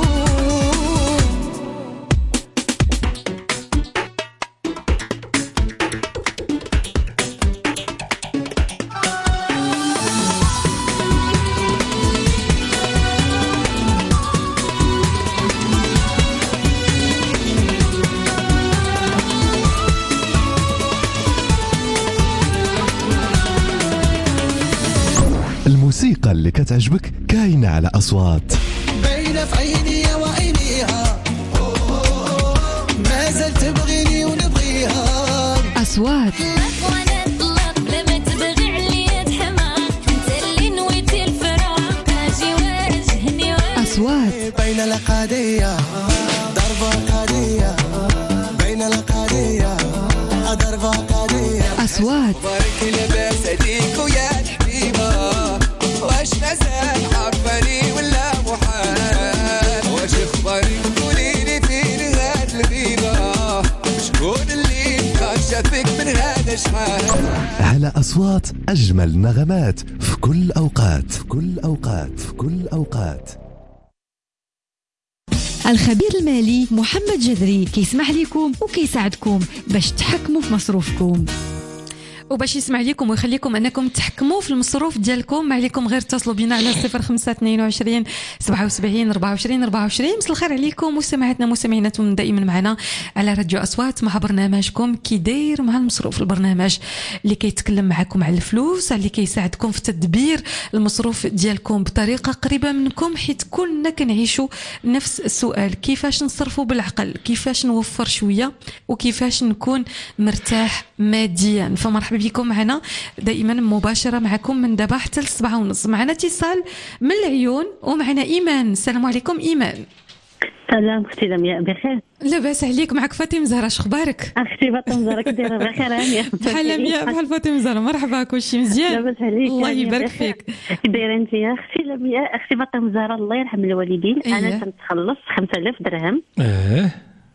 الموسيقى اللي كتعجبك كاينة على أصوات. باينة في عيني وعينيها ما زلت تبغيني ونبغيها أصوات وانا اطلق لما تبغي عليا تحماق انت اللي نويتي الفراق اجي واجهني أصوات بين القضية ضربة قضية بين القضية ضربة قضية أصوات بارك لباس هديك ويا الحبيبة واش مازال عرفاني ولا محال واش اخبارك قوليلي فين هاد الغيبة شكون اللي كان شافك من هذا شحال على أصوات أجمل نغمات في كل أوقات في كل أوقات في كل أوقات. الخبير المالي محمد جذري كيسمح لكم وكيساعدكم باش تحكموا في مصروفكم وباش يسمع لكم ويخليكم انكم تحكموا في المصروف ديالكم. ما عليكم غير اتصلوا بنا على صفر خمسة اثنين وعشرين سبعة وسبعين أربعة وعشرين أربعة وعشرين. مساء الخير عليكم مستمعاتنا مستمعيناتكم دائما معنا على راديو أصوات مع برنامجكم كي داير مع المصروف، البرنامج اللي كيتكلم معكم على الفلوس اللي كيساعدكم في تدبير المصروف ديالكم بطريقه قريبه منكم، حيت كلنا كنعيشوا نفس السؤال: كيفاش نصرفوا بالعقل، كيفاش نوفر شويه، وكيفاش نكون مرتاح ماديا. فمرحبا بكم معنا دائما مباشره معكم من دابا حتى للسبعة ونص. معنا اتصال من العيون ومعنا ايمان. السلام عليكم ايمان. سلام اختي لمياء، بخير؟ لاباس عليك، معك فاطمه زهره، شخبارك؟ اختي فاطمه زهره كدايره؟ بخير هانيه بحال لمياء بحال فاطمه زهره. مرحبا، كلشي مزيان؟ لاباس عليك، الله يبارك فيك. دايره انت يا اختي لمياء؟ اختي فاطمه زهره الله يرحم الوالدين. أيه. انا كنتخلص خمسة آلاف درهم. اه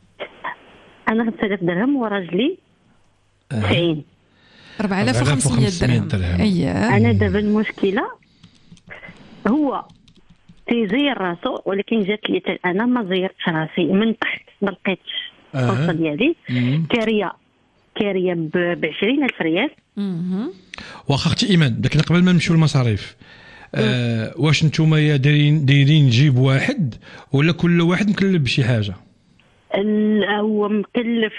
انا خمسة آلاف درهم وراجلي تسعين. أربعة آلاف وخمسمية درهم. اييه. انا دابا المشكله هو تيزير راسو، ولكن جات لي انا ما زيرتش راسي من تحت، ما لقيتش الفرصه ديالي. كاريه كاريه ب عشرين ألف ريال. واخا اختي ايمان، لكن قبل ما نمشيو للمصاريف، آه واش نتوما دايرين دايرين نجيب واحد ولا كل واحد مكلف بشي حاجه؟ هو مكلف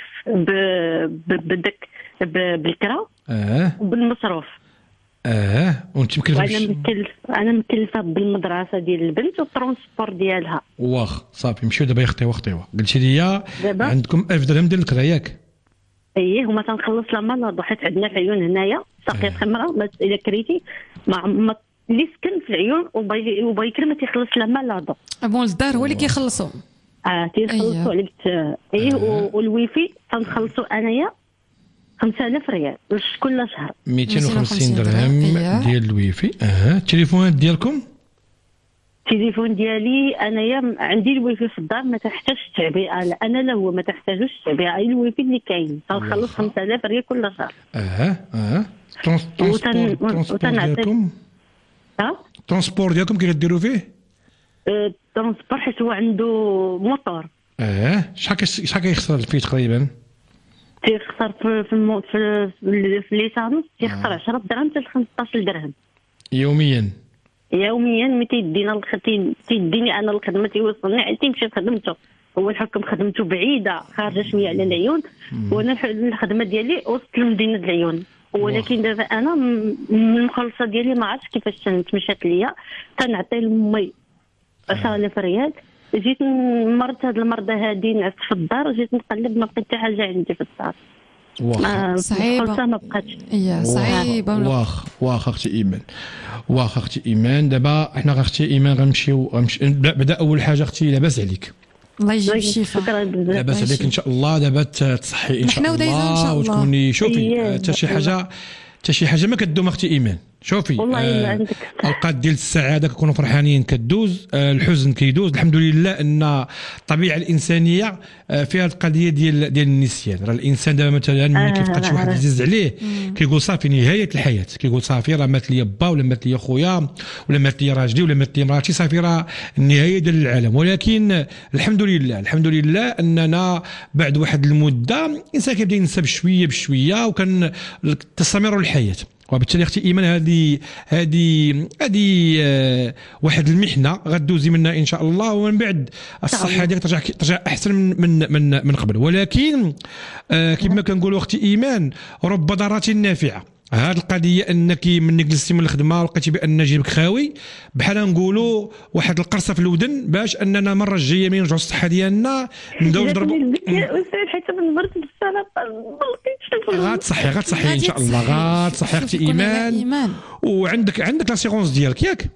بدك بالكرا اه وبالمصروف. اه وانت مكلفه؟ انا مكلف انا مكلفه بالمدرسه ديال البنت والترونسبور ديالها. واخ صافي، مشيو دابا يختيوا اختيوا. قلتي لي عندكم ألف درهم ديال الكرا ياك؟ ايه، هما تنخلص لما حيت عندنا في العيون هنايا ساقيه خمره، الا كريتي مع ما اللي سكن في العيون وبايكر ما تيخلص لما لا ضو. بون الدار هو اللي كيخلصوا. اه تيخلصوا عليك. ايه آه. والويفي تنخلصوا انايا خمسة آلاف ريال كل شهر. مئتين وخمسين درهم ديال الويفي. اه التليفونات ديالكم؟ التليفون ديالي انايا عندي الويفي في الدار ما تحتاجش التعبئه، لا انا لا هو ما تحتاجوش التعبئه، الويفي اللي كاين تنخلص خمسة آلاف ريال كل شهر. اه اه ترونسبور ترونسبور ديالكم ها ترونسبور ديالكم كي كديروا فيه؟ ترونسبور حيت هو عنده موتور. اه شحال شحال كيخسر فيه تقريبا؟ تيخسر في في في, في ليسانس تيخسر عشرة دراهم حتى ل خمسطاش درهم يوميا. يوميا ملي تيدينا الخدمه تيديني انا الخدمه تيوصلني عاد تيمشي لخدمته. هو الحكم خدمته بعيده خارجه شويه على العيون، وانا الخدمه ديالي وسط لمدينه العيون، ولكن دابا انا من المخلصه ديالي ما عرفتش كيفاش تمشات ليا تنعطي لامي عشرة آلاف ريال. جيت مرت هاد المرضى هادي نعس في الدار، جيت نقلب ما لقيت حتى حاجه عندي في الدار. واخا صعيبه ما بقاتش. هي صعيبه. واخ واخ اختي ايمان، واخ اختي ايمان. دابا حنا اختي ايمان غنمشيو غنمشي بدا اول حاجه اختي لاباس عليك. الله يجيب الشفاء. لاباس عليك ان شاء الله. دابا تصحي ان شاء الله وتكوني شوفي حتى شي حاجه حتى شي حاجه ما كدوم اختي ايمان. شوفي آه اوقات ديال السعاده كنكونوا فرحانين كدوز، آه الحزن كيدوز. الحمد لله ان الطبيعه الانسانيه آه فيها القضيه ديال ديال النسيان. راه الانسان دابا مثلا ملي كيفقد شي واحد عزيز عليه كيقول صافي نهايه الحياه، كيقول صافي راه مات لي با ولا مات لي خويا ولا مات لي راجلي ولا مات لي مراتي، صافي راه النهايه ديال العالم. ولكن الحمد لله الحمد لله اننا بعد واحد المده الانسان كيبدا ينسى بشويه بشويه وكان تستمر الحياه. وبالتالي اختي ايمان هذه هذه هذه آه واحد المحنه غدوزي منها ان شاء الله، ومن بعد الصحه ديالك ترجع ترجع احسن من من من, من قبل. ولكن آه كما كنقولوا اختي ايمان رب ضاره نافعه. هذه القضيه انك ملي جلستي من الخدمه ولقيتي بان جيبك خاوي بحال نقولوا واحد القرصه في الودن، باش اننا المره الجايه ملي نرجعوا الصحه ديالنا نبداو نضربوا. حيت من مرت بالسلطه ما لقيتش. غتصحي غتصحي ان شاء الله غتصحي اختي ايمان. وعندك عندك لاسيغونس ديالك ياك؟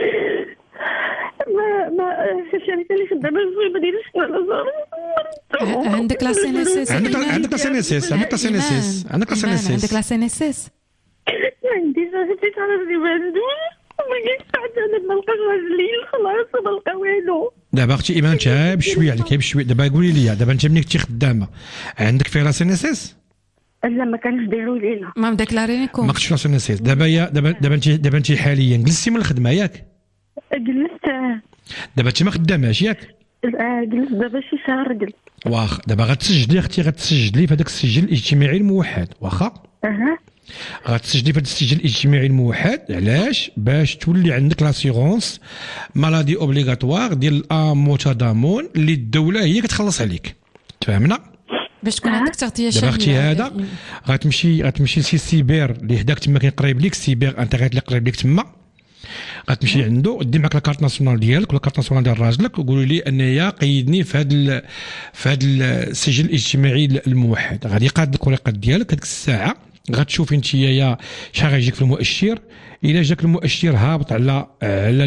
ما ما الشركه اللي خدامه ما دايرش على عندك لا سي ان اس اس. عندك عندك لا سي ان اس اس عندك لا سي ان اس اس عندك لا سي ان اس اس عندك لا سي ان اس اس. عندي صاحبتي تعرفني ما عندوش وما جيتش حتى انا ما لقاش الليل خلاص ما لقى والو. دابا اختي ايمان تعب شويه عليك بشويه. دابا قولي لي دابا انت ملي كنتي خدامه عندك فيها لا سي ان اس اس؟ لا ما كانش دايروا لينا ما مديكلارينيكم. ما كنتش لا سي ان اس اس. دابا يا دابا دابا انت دابا انت حاليا جلستي من الخدمه ياك؟ جلست. دابا انت ما خداماش ياك؟ جلست دابا شي شهر جلست. واخا دابا غتسجلي اختي غتسجلي في هذاك السجل الاجتماعي الموحد. واخا اها غتسجلي في هذا السجل الاجتماعي الموحد. علاش؟ باش تولي عندك لاسيغونس مالادي اوبليغاتوار ديال اموتادامون اللي الدوله هي كتخلص عليك. تفهمنا؟ باش تكون عندك تغطيه شامله. دابا اختي هذا غتمشي غتمشي لشي سيبر اللي حداك تما كاين قريب ليك، سيبر انترنت اللي قريب ليك تما غتمشي عنده دي معك الكارت ناسيونال ديالك ولا الكارت ناسيونال ديال راجلك وقولوا لي انايا قيدني في هذا في هذا السجل الاجتماعي الموحد. غادي يقاد لك الورقه ديالك هذيك الساعه غتشوفي انت يا شحال غيجيك في المؤشر. الا جاك المؤشر هابط على على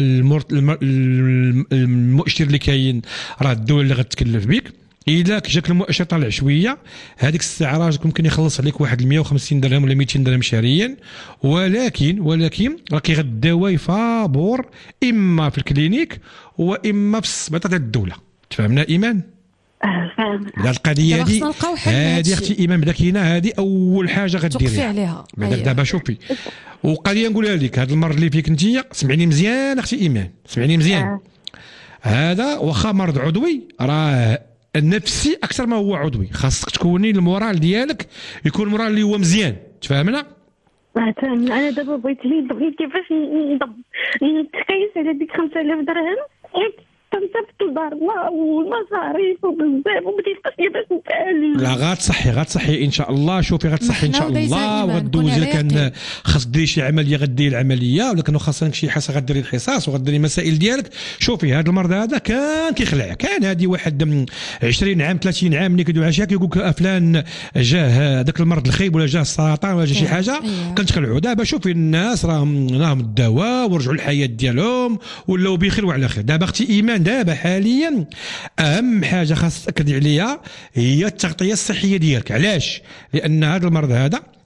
المؤشر اللي كاين راه الدوله اللي غتكلف بك. الا جاك المؤشر طالع شويه هذيك الساعه راجلك ممكن يخلص عليك واحد مية وخمسين درهم ولا ميتين درهم شهريا. ولكن ولكن راه كيغد الدواء فابور اما في الكلينيك واما في السبيطار ديال الدوله. تفهمنا ايمان؟ اه فاهم. هذه القضيه هذه هذه اختي ايمان بدا كاينه هذه اول حاجه غديريها. بعدا دابا شوفي وقضيه نقولها لك هذا المرض اللي فيك انت سمعيني مزيان اختي ايمان سمعيني مزيان. آه. هذا واخا مرض عضوي راه النفسي اكثر ما هو عضوي. خاصك تكوني المورال ديالك يكون المورال اللي هو مزيان. تفهمنا؟ اه فاهم. انا دابا بغيت بغيت كيفاش نتقيس على ديك خمسة آلاف درهم تنصبت الدار والمصاريف وبزاف وبديت كيفاش نتعالج. لا غتصحي غتصحي ان شاء الله. شوفي غتصحي ان شاء الله وغدوزي. كان خاص ديري شي عمليه غديري العمليه ولا كانوا خاصك شي حصه غديري الحصص وغديري المسائل ديالك. شوفي هذا المرض هذا كان كيخلع. كان هذه واحد عشرين عام ثلاثين عام ملي كيدوي على شي كيقول لك فلان جاه هذاك المرض الخيب ولا جاه السرطان ولا جا شي حاجه كنتخلعوا. دابا شوفي الناس راهم راهم الدواء ورجعوا الحياه ديالهم ولاو بخير وعلى خير. دابا اختي ايمان دابا حاليا اهم حاجه خاص تاكدي عليها هي التغطيه الصحيه ديالك. علاش؟ لان هذا المرض هذا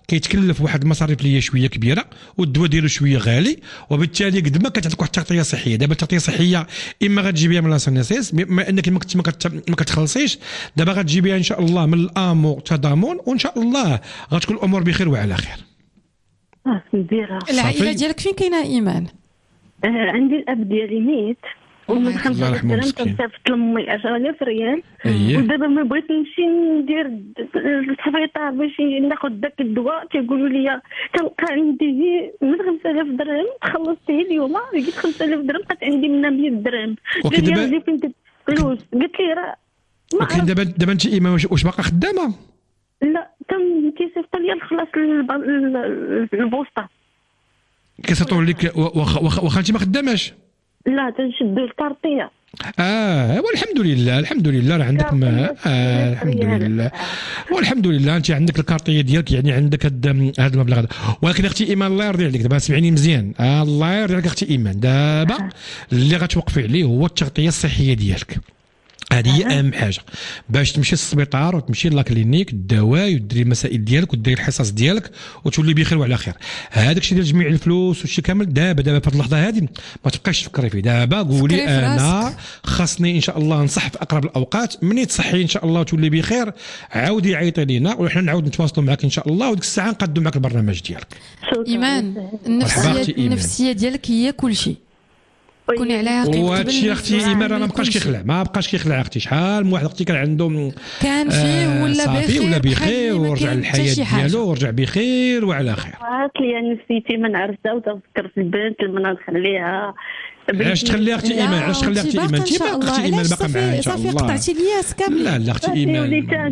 كيتكلف واحد المصاريف اللي هي شويه كبيره والدواء ديالو شويه غالي، وبالتالي قد ما كتعطيك واحد التغطيه صحيه. دابا التغطيه الصحيه اما غتجيبيها من لاسونيسيس بما انك ما كنت ما كتخلصيش، دابا غتجيبيها ان شاء الله من الامو تضامن، وان شاء الله غتكون الامور بخير وعلى خير. اه نديرها. العائله ديالك فين كاينه ايمان؟ آه عندي الاب ديالي ميت ومن خمسة آلاف درهم كنصيفط لامي عشرة آلاف ريال. أيه. ودابا ما بغيت نمشي ندير السبيطار باش ناخذ داك الدواء، كيقولوا لي كنلقى عندي من خمسة آلاف درهم خلصتيه اليوم، لقيت خمسة آلاف درهم بقات عندي منها مية درهم. قلت لي فين الفلوس؟ قلت لي راه ولكن دابا دابا انت ايمان واش باقا خدامه؟ لا كان كيصيفط لي الخلاص البوسطه. كيصيفطوا لك واخا انت ما خداماش؟ لا تنشدوا الكارطيه. اه والحمد لله الحمد لله راه عندك ما آه الحمد لله والحمد لله انت عندك الكارطيه ديالك، يعني عندك هذا هذا المبلغ هذا. ولكن اختي ايمان الله يرضي عليك دابا سمعيني مزيان، آه الله يرضي عليك اختي ايمان، دابا اللي غتوقفي عليه هو التغطيه الصحيه ديالك. هذه هي اهم حاجه باش تمشي للسبيطار وتمشي لاكلينيك الدواء وديري المسائل ديالك وديري الحصص ديالك وتولي بخير وعلى خير. هذاك الشيء ديال تجميع الفلوس والشي كامل دابا دابا في هذه اللحظه هذه ما تبقاش تفكري فيه. دابا قولي انا خاصني ان شاء الله نصح في اقرب الاوقات، مني تصحي ان شاء الله وتولي بخير عاودي عيطي لينا وحنا نعاود نتواصلوا معك ان شاء الله، وديك الساعه نقدوا معك البرنامج ديالك. ايمان النفسيه النفسيه ديالك هي كل شيء، كوني عليها قيمه. وهذا الشيء اختي ايمان راه ما بقاش كيخلع ما بقاش كيخلع اختي. شحال من واحد اختي كان عنده كان فيه ولا بخير ولا بخير ورجع للحياه ديالو ورجع بخير وعلى خير. عرفت لي نفسيتي ما نعرفها وتفكر في البنت لما نخليها. علاش تخليها اختي ايمان؟ علاش تخليها اختي ايمان؟ انت باقا اختي ايمان باقا معاها ان شاء الله. صافي قطعتي الياس كامل. لا لا اختي ايمان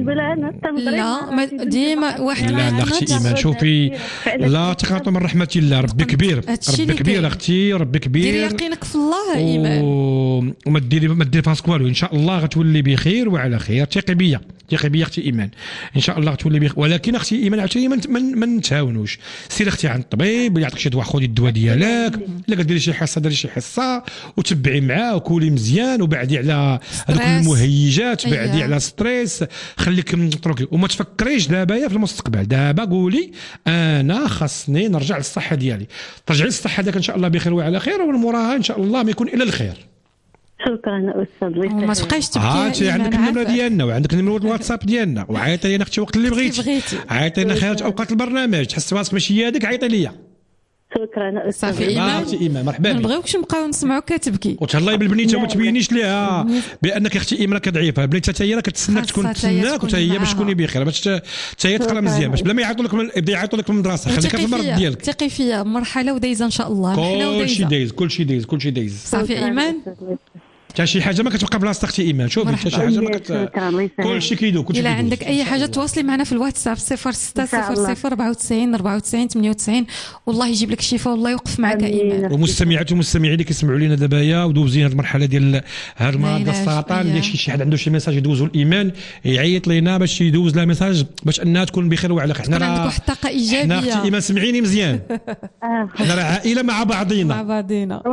لا ديما واحد لا لا اختي ايمان شوفي لا تقنطوا من رحمه الله، ربي كبير ربي كبير اختي ربي كبير. ديري يقينك في الله ايمان وما ديري ما ديري فاسك والو، ان شاء الله غتولي بخير وعلى خير. ثقي بيا ثقي بيا اختي ايمان ان شاء الله غتولي بخير. ولكن اختي ايمان عاوتاني ما نتهاونوش، سيري اختي عند الطبيب يعطيك شي دواء، خذي الدواء ديالك، الا كديري شي حصه ديري شي حصه وتبعي معاه وكولي مزيان، وبعدي على هذوك المهيجات، بعدي أيه. على ستريس، خليك تروكي وما تفكريش دابا في المستقبل. دابا قولي انا خاصني نرجع للصحه ديالي، ترجعي للصحه ديالك ان شاء الله بخير وعلى خير، والمراها ان شاء الله ما يكون الا الخير. شكرا استاذ. وما تبقايش تبكي. عاد عندك النمره ديالنا وعندك نمره الواتساب ديالنا، وعيطي لنا اختي وقت اللي بغيتي، عيطي لنا خارج اوقات البرنامج، تحس راسك ماشي هذيك عيطي ليا. شكرا استاذ. صافي ايمان ايمان مرحبا بك. ما نبغيوش نبقاو نسمعوك كتبكي وتهلاي بالبنيته وما تبينيش ليها بانك اختي ايمان ضعيفه. البنيته حتى هي راه كتسناك تكون تسناك وحتى هي باش تكوني بخير، باش حتى هي تقرا مزيان، باش بلا ما يعيطوا لك يبدا يعيطوا لك في المدرسه. خليك في المرض ديالك. ثقي فيا مرحله ودايزه ان شاء الله. كلشي دايز كلشي دايز كلشي دايز. صافي ايمان حتى شي حاجه ما كتبقى بلاصتك اختي ايمان. شوفي حتى شي حاجه ما كت كلشي كيدوز كلشي. الا عندك اي حاجه تواصلي معنا في الواتساب صفر ستة صفر صفر أربعة وتسعين أربعة وتسعين ثمانية وتسعين، والله يجيب لك الشفاء والله يوقف معك ايمان. ومستمعات ومستمعين اللي كيسمعوا لينا دابا ودوزين هذه المرحله ديال هذا المرض ديال السرطان، اللي شي حد عنده شي ميساج يدوزوا الايمان يعيط لينا باش يدوز لها ميساج باش انها تكون بخير وعلى خير. حنا راه عندك واحد الطاقه ايجابيه. حنا اختي ايمان سمعيني مزيان، حنا راه عائله مع بعضينا مع بعضينا.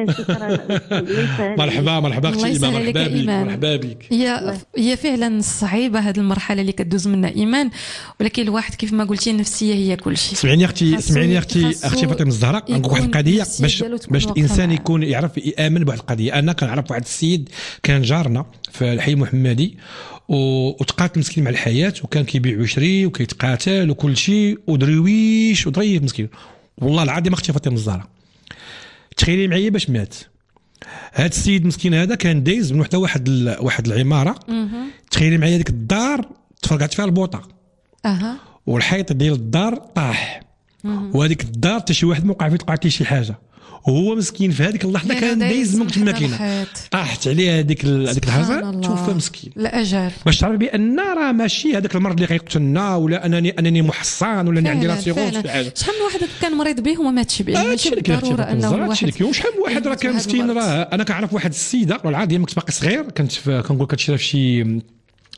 مرحبا مرحبا اختي ايمان مرحبا بك مرحبا بك. هي هي فعلا صعيبه هذه المرحله اللي كدوز منها ايمان، ولكن الواحد كيف ما قلتي النفسيه هي كل شيء. سمعيني اختي سمعيني اختي اختي فاطمه الزهراء، نقول واحد القضيه باش باش الانسان يكون يعرف يامن بواحد القضيه. انا كنعرف واحد السيد كان جارنا في الحي المحمدي وتقاتل مسكين مع الحياه، وكان كيبيع ويشري وكيتقاتل وكل شيء ودرويش وظريف مسكين. والله العظيم اختي فاطمه الزهراء تخيلي معايا باش مات هذا السيد مسكين. هذا كان دايز من حتى واحد ال... واحد العماره. تخيلي معايا ديك الدار تفرقعت فيها البوطه، اها والحيط ديال الدار طاح، وهذيك الدار حتى شي واحد موقع فيه وقعت ليه شي حاجه، وهو مسكين في هذيك اللحظه كان دايز من الماكينه طاحت عليه هذيك هذيك اللحظه. توفى مسكين. لا اجل باش تعرف بان راه ماشي هذاك المرض اللي غيقتلنا، ولا انني انني محصن ولا عندي لاسيغونس في حاجه. شحال من واحد كان مريض به وما ماتش به، ماشي بالضروره انه واحد. وشحال من واحد راه كان مسكين. راه انا كنعرف واحد السيده والعادي كنت باقي صغير، كنت كنقول كتشرى في شي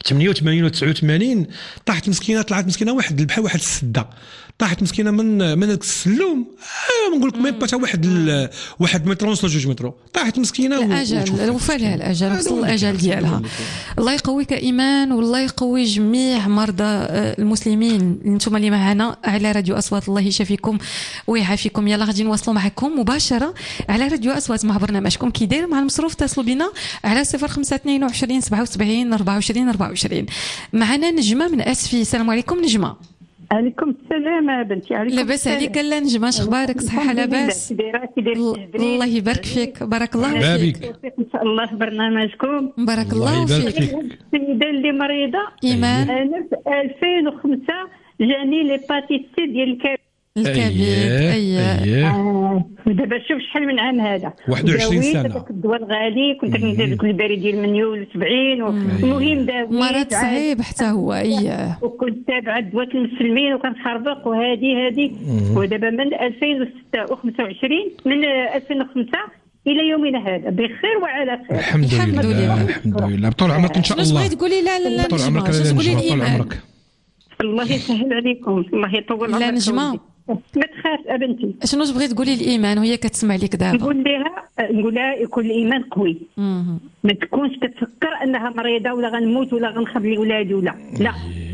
ثمانية وثمانين و تسعة وثمانين طاحت مسكينه، طلعت مسكينه واحد بحال واحد السده، طاحت مسكينه من من داك السلوم، آه نقول لك ما حتى واحد ال... واحد متر ونص جوج مترو، طاحت مسكينه. الاجل الوفاه لها الاجل، وصل الاجل ديالها. الله يقويك ايمان، والله يقوي جميع مرضى المسلمين انتم اللي معنا على راديو اصوات. الله يشافيكم ويعافيكم. يلا غادي نواصلوا معكم مباشره على راديو اصوات مع برنامجكم كي داير مع المصروف. اتصلوا بنا على صفر خمسة اثنين وعشرين سبعة وسبعين أربعة وعشرين أربعة وعشرين. معنا نجمه من اسفي. السلام عليكم نجمه. عليكم السلام بنتي. عليكم لاباس عليك لا نجمه؟ اخبارك؟ صحه لاباس؟ الله يبارك فيك. بارك الله فيك. ان شاء الله في برنامجكم. بارك الله فيك. السيده اللي مريضه ايمان، انا في ألفين وخمسة جاني ليباتيت سي ديال الكبد الكبد. اييه آه. دابا شوف شحال من عام هذا، واحد وعشرين سنه. داك الدواء الغالي كنت كندير داك الباري ديال المنيول سبعين، المهم داويت مرض صعيب حتى هو. اييه وكنت تابعه دواء المسلمين وكنخربق وهذه هذه. ودابا من ألفين وستة وخمسة وعشرين من ألفين وخمسة الى يومنا هذا بخير وعلى خير. الحمد, الحمد لله. لله الحمد لله. طول عمرك ان شاء الله. شنو بغيت تقولي؟ لا لا لا طول عمرك. طول عمرك. الله يسهل عليكم، الله يطول عمرك. لا نجمه ما تخاف ابنتي. شنو بغيت تقولي الايمان وهي كتسمع لك دابا؟ نقول لها نقول لها يكون الايمان قوي، ما تكونش كتفكر انها مريضه ولا غنموت ولا غنخلي ولادي ولا لا.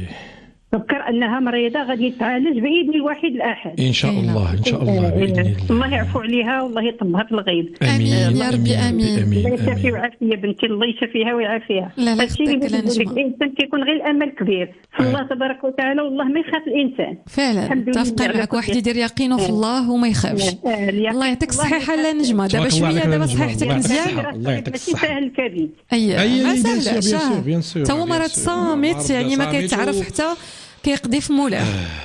فكر انها مريضه غادي تعالج باذن الواحد الاحد ان شاء الله. ان شاء الله باذن الله. الله يعفو عليها والله يطمها في الغيب. امين يا ربي. امين. الله يشافي ويعافيها بنتي، الله يشافيها ويعافيها. لا لا هادشي اللي بنقول لك، الانسان كيكون غير الامل كبير في الله تبارك وتعالى، والله ما يخاف الانسان. فعلا متفقه معك، واحد يدير يقينه في الله وما يخافش. الله يعطيك الصحه. لا نجمه دابا شويه، دابا صحيحتك مزيان. الله يعطيك الصحه. سهل الكبد. اييه ما سهلش، تا هو مرض صامت يعني ما كيتعرف حتى كيقضي في مولاه.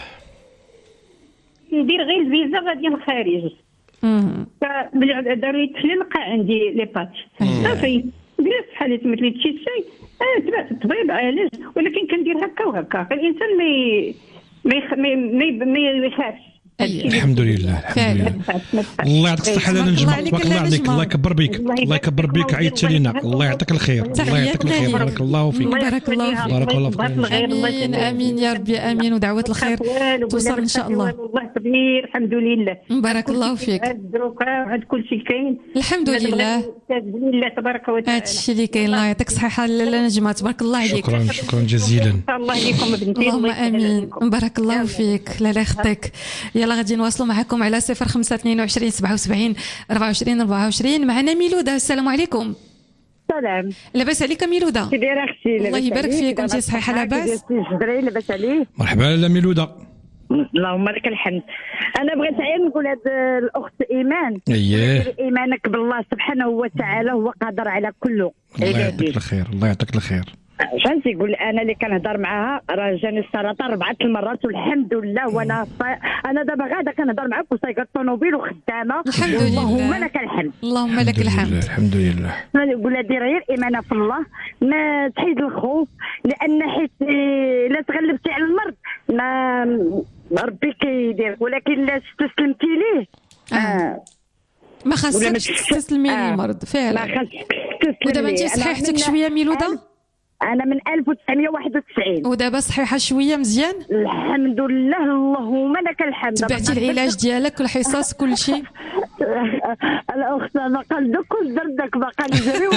ندير غير الفيزا غادي للخارج. فملي داروا لي التحليل لقى عندي لي بات صافي جلست بحال تمثلت شي شيء. انا تبعت الطبيب عالج، ولكن كندير هكا وهكا. الانسان ما ما ما يخافش. الحمد لله. الحمد لله. الله يعطيك الصحة. لا نجمة. تبارك الله عليك. الله يكبر بك. الله يكبر بك. عيطتي لينا. الله يعطيك الخير. الله يعطيك الخير. بارك الله فيك. بارك الله فيك. بارك الله فيك. امين امين يا ربي. امين. ودعوة الخير توصل ان شاء الله. الله كبير. الحمد لله. بارك الله فيك. عند كل شيء كاين. الحمد لله. باذن الله تبارك وتعالى. هذا الشيء اللي كاين. الله يعطيك الصحة لا نجمة. تبارك الله عليك. شكرا شكرا جزيلا. الله عليكم بنتي. اللهم امين. بارك الله فيك. لا لا يخطيك. يلا غادي نواصلوا معكم على صفر خمسة اثنين وعشرين سبعة وسبعين أربعة وعشرين أربعة وعشرين. معنا ميلودة. السلام عليكم. السلام. لاباس عليك ميلودة؟ كي دايره اختي؟ الله يبارك فيك. كنتي صحيحه لاباس؟ لاباس عليه. مرحبا لا ميلودة. اللهم لك الحمد. انا بغيت غير نقول هاد الاخت ايمان، اييه ايمانك بالله سبحانه وتعالى هو قادر على كل. الله يعطيك الخير. الله يعطيك الخير. فهمتي؟ يقول انا اللي كنهضر معاها راه جاني السرطان اربعه المرات والحمد لله. وانا انا دابا غادا كنهضر معاك وسايقه الطوموبيل وخدامه. الحمد لله. اللهم لك الحمد. اللهم لك الحمد. الحمد لله. نقول لها دير غير ايمانه في الله، ما تحيد الخوف، لان حيت لا تغلبتي على المرض ما ربي كيدير، ولكن لا استسلمتي ليه آه. آه. ما خاصكش تستسلمي آه. للمرض فعلا. ما خاصك تستسلمي. ودابا انت صحيحتك شويه ميلوده؟ انا من ألف وتسعمية وواحد وتسعين. ودابا صحيحه شويه مزيان الحمد لله. اللهم لك الحمد. تبعتي العلاج ديالك والحصص كل شيء؟ الاخت باقا ندك دردك باقا نجري.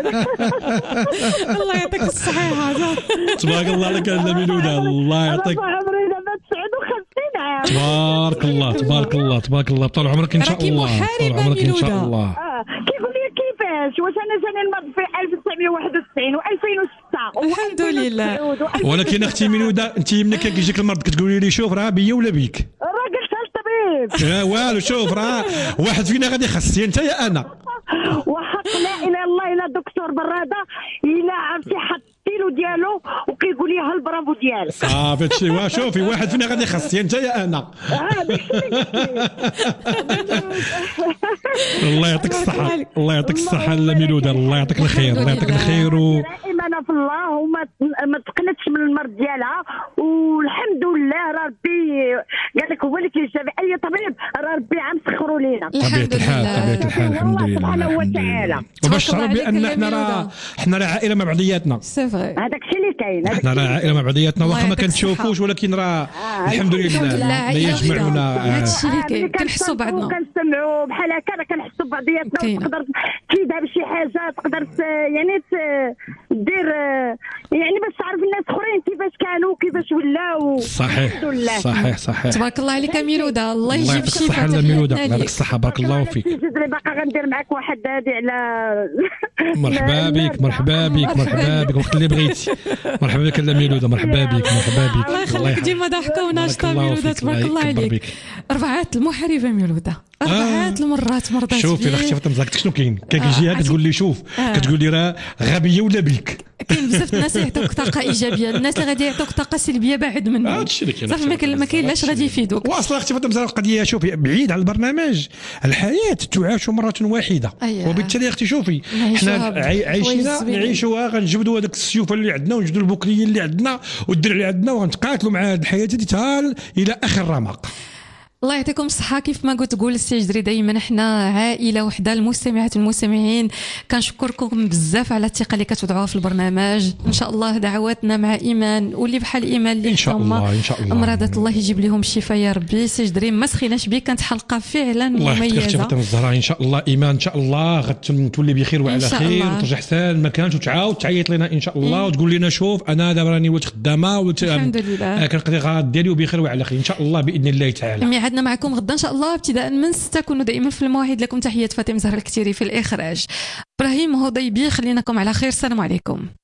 الله يعطيك الصحه. تبارك الله عليك يا ميلوده. الله يعطيك. عمري دابا تسعة وخمسين عام. تبارك الله تبارك الله تبارك الله. طول عمرك ان شاء الله. طول عمرك ان شاء الله. كيقول لي كيفاش؟ واش انا جاني المرض في ألف وتسعمية وواحد وتسعين و2006 الحمد لله. ولكن اختي ميلوده انت منين كيجيك المرض كتقولي لي شوف راه بيا ولا بيك؟ راه قلت للطبيب. لا والو. شوف راه واحد فينا غادي يخص انت يا انا. وحق لا اله الا الله. الا دكتور براده الا عرفتي حط الكيلو ديالو وكيقول لي ها البرافو ديالك. صافي هادشي. شوفي واحد فينا غادي يخص انت يا انا. الله يعطيك الصحه. الله يعطيك الصحه لا ميلوده. الله يعطيك الخير. الله يعطيك الخير. و... ايمانه في الله وما ما تقنتش من المرض ديالها، والحمد لله راه ربي قال لك هو اللي كيجابي اي طبيب، راه ربي عم سخروا لينا. طبيعة الحال طبيعة الحال الحمد لله سبحانه وتعالى. وباش تعرف بان احنا راه احنا راه عائله مع بعضياتنا. سي فري هذاك الشيء اللي كاين. احنا راه عائله مع بعضياتنا واخا ما كنتشوفوش، ولكن راه الحمد لله لا يجمعنا. هادشي اللي كاين كنحسوا بعضنا كنسمعوا بحال هكا راه كنحسوا بعضياتنا. تقدر كيدها بشي حاجه تقدر يعني دير يعني باش تعرف الناس اخرين كيفاش كانوا كيفاش ولاو. صحيح صحيح صحيح. تبارك الله عليك ميلوده، الله يجيب الصحه لميلوده. الله يعطيك الصحه بارك الله فيك. باقا غندير معك واحد هادي على مرحبا بك مرحبا بك مرحبا بك وقت اللي بغيتي. مرحبا بك لميلوده مرحبا بك مرحبا بك. الله يخليك ديما ضحكه وناشطه ميلوده تبارك الله عليك. ربعات المحاربه ميلوده ربعات المرات مرضات. شوفي اختي فاطمه زاك شنو كاين كيجي هذا تقول لي شوف كتقول لي راه غبيه ولا بك. كاين بزاف الناس يعطوك طاقه ايجابيه، الناس اللي غادي يعطوك طاقه سلبيه بعد منهم. هادشي اللي كاين صافي ما كاين لاش غادي يفيدوك. واصلا اختي فاطمه القضيه شوفي بعيد على البرنامج، الحياه تعاش مره واحده. أيه. وبالتالي اختي شوفي حنا عايشينها نعيشوها، غنجبدوا هذاك السيوف اللي عندنا ونجبدوا البوكليه اللي عندنا والدرع اللي عندنا وغنتقاتلوا مع هذه الحياه هذه الى اخر رمق. الله يعطيكم الصحة. كيف ما قلت تقول السي جدري دائما احنا عائلة وحدة. المستمعات والمستمعين كنشكركم بزاف على الثقة اللي كتوضعوها في البرنامج. ان شاء الله دعواتنا مع ايمان واللي بحال ايمان اللي ان شاء الله ان شاء الله امراضات الله يجيب لهم الشفاء يا ربي. سي جدري ما سخيناش بك، كانت حلقة فعلا مميزة. الله يحفظك فاطمة الزهراء. ان شاء الله ايمان ان شاء الله غتولي بخير وعلى خير وترجع حسان ما كانش وتعاود تعيط لنا ان شاء الله وتقول لنا شوف انا دابا راني ولات خدامة وت... الحمد لله كنقضي غاد ديالي وبخير وعلى خير ان شاء الله باذن الله تعالى. ميعادنا معكم غدا ان شاء الله ابتداء من ستة. كونوا دائما في المواعيد. لكم تحيات فاطمه زهراء الكتيري في الاخراج. ابراهيم هضيبي خليناكم على خير. السلام عليكم.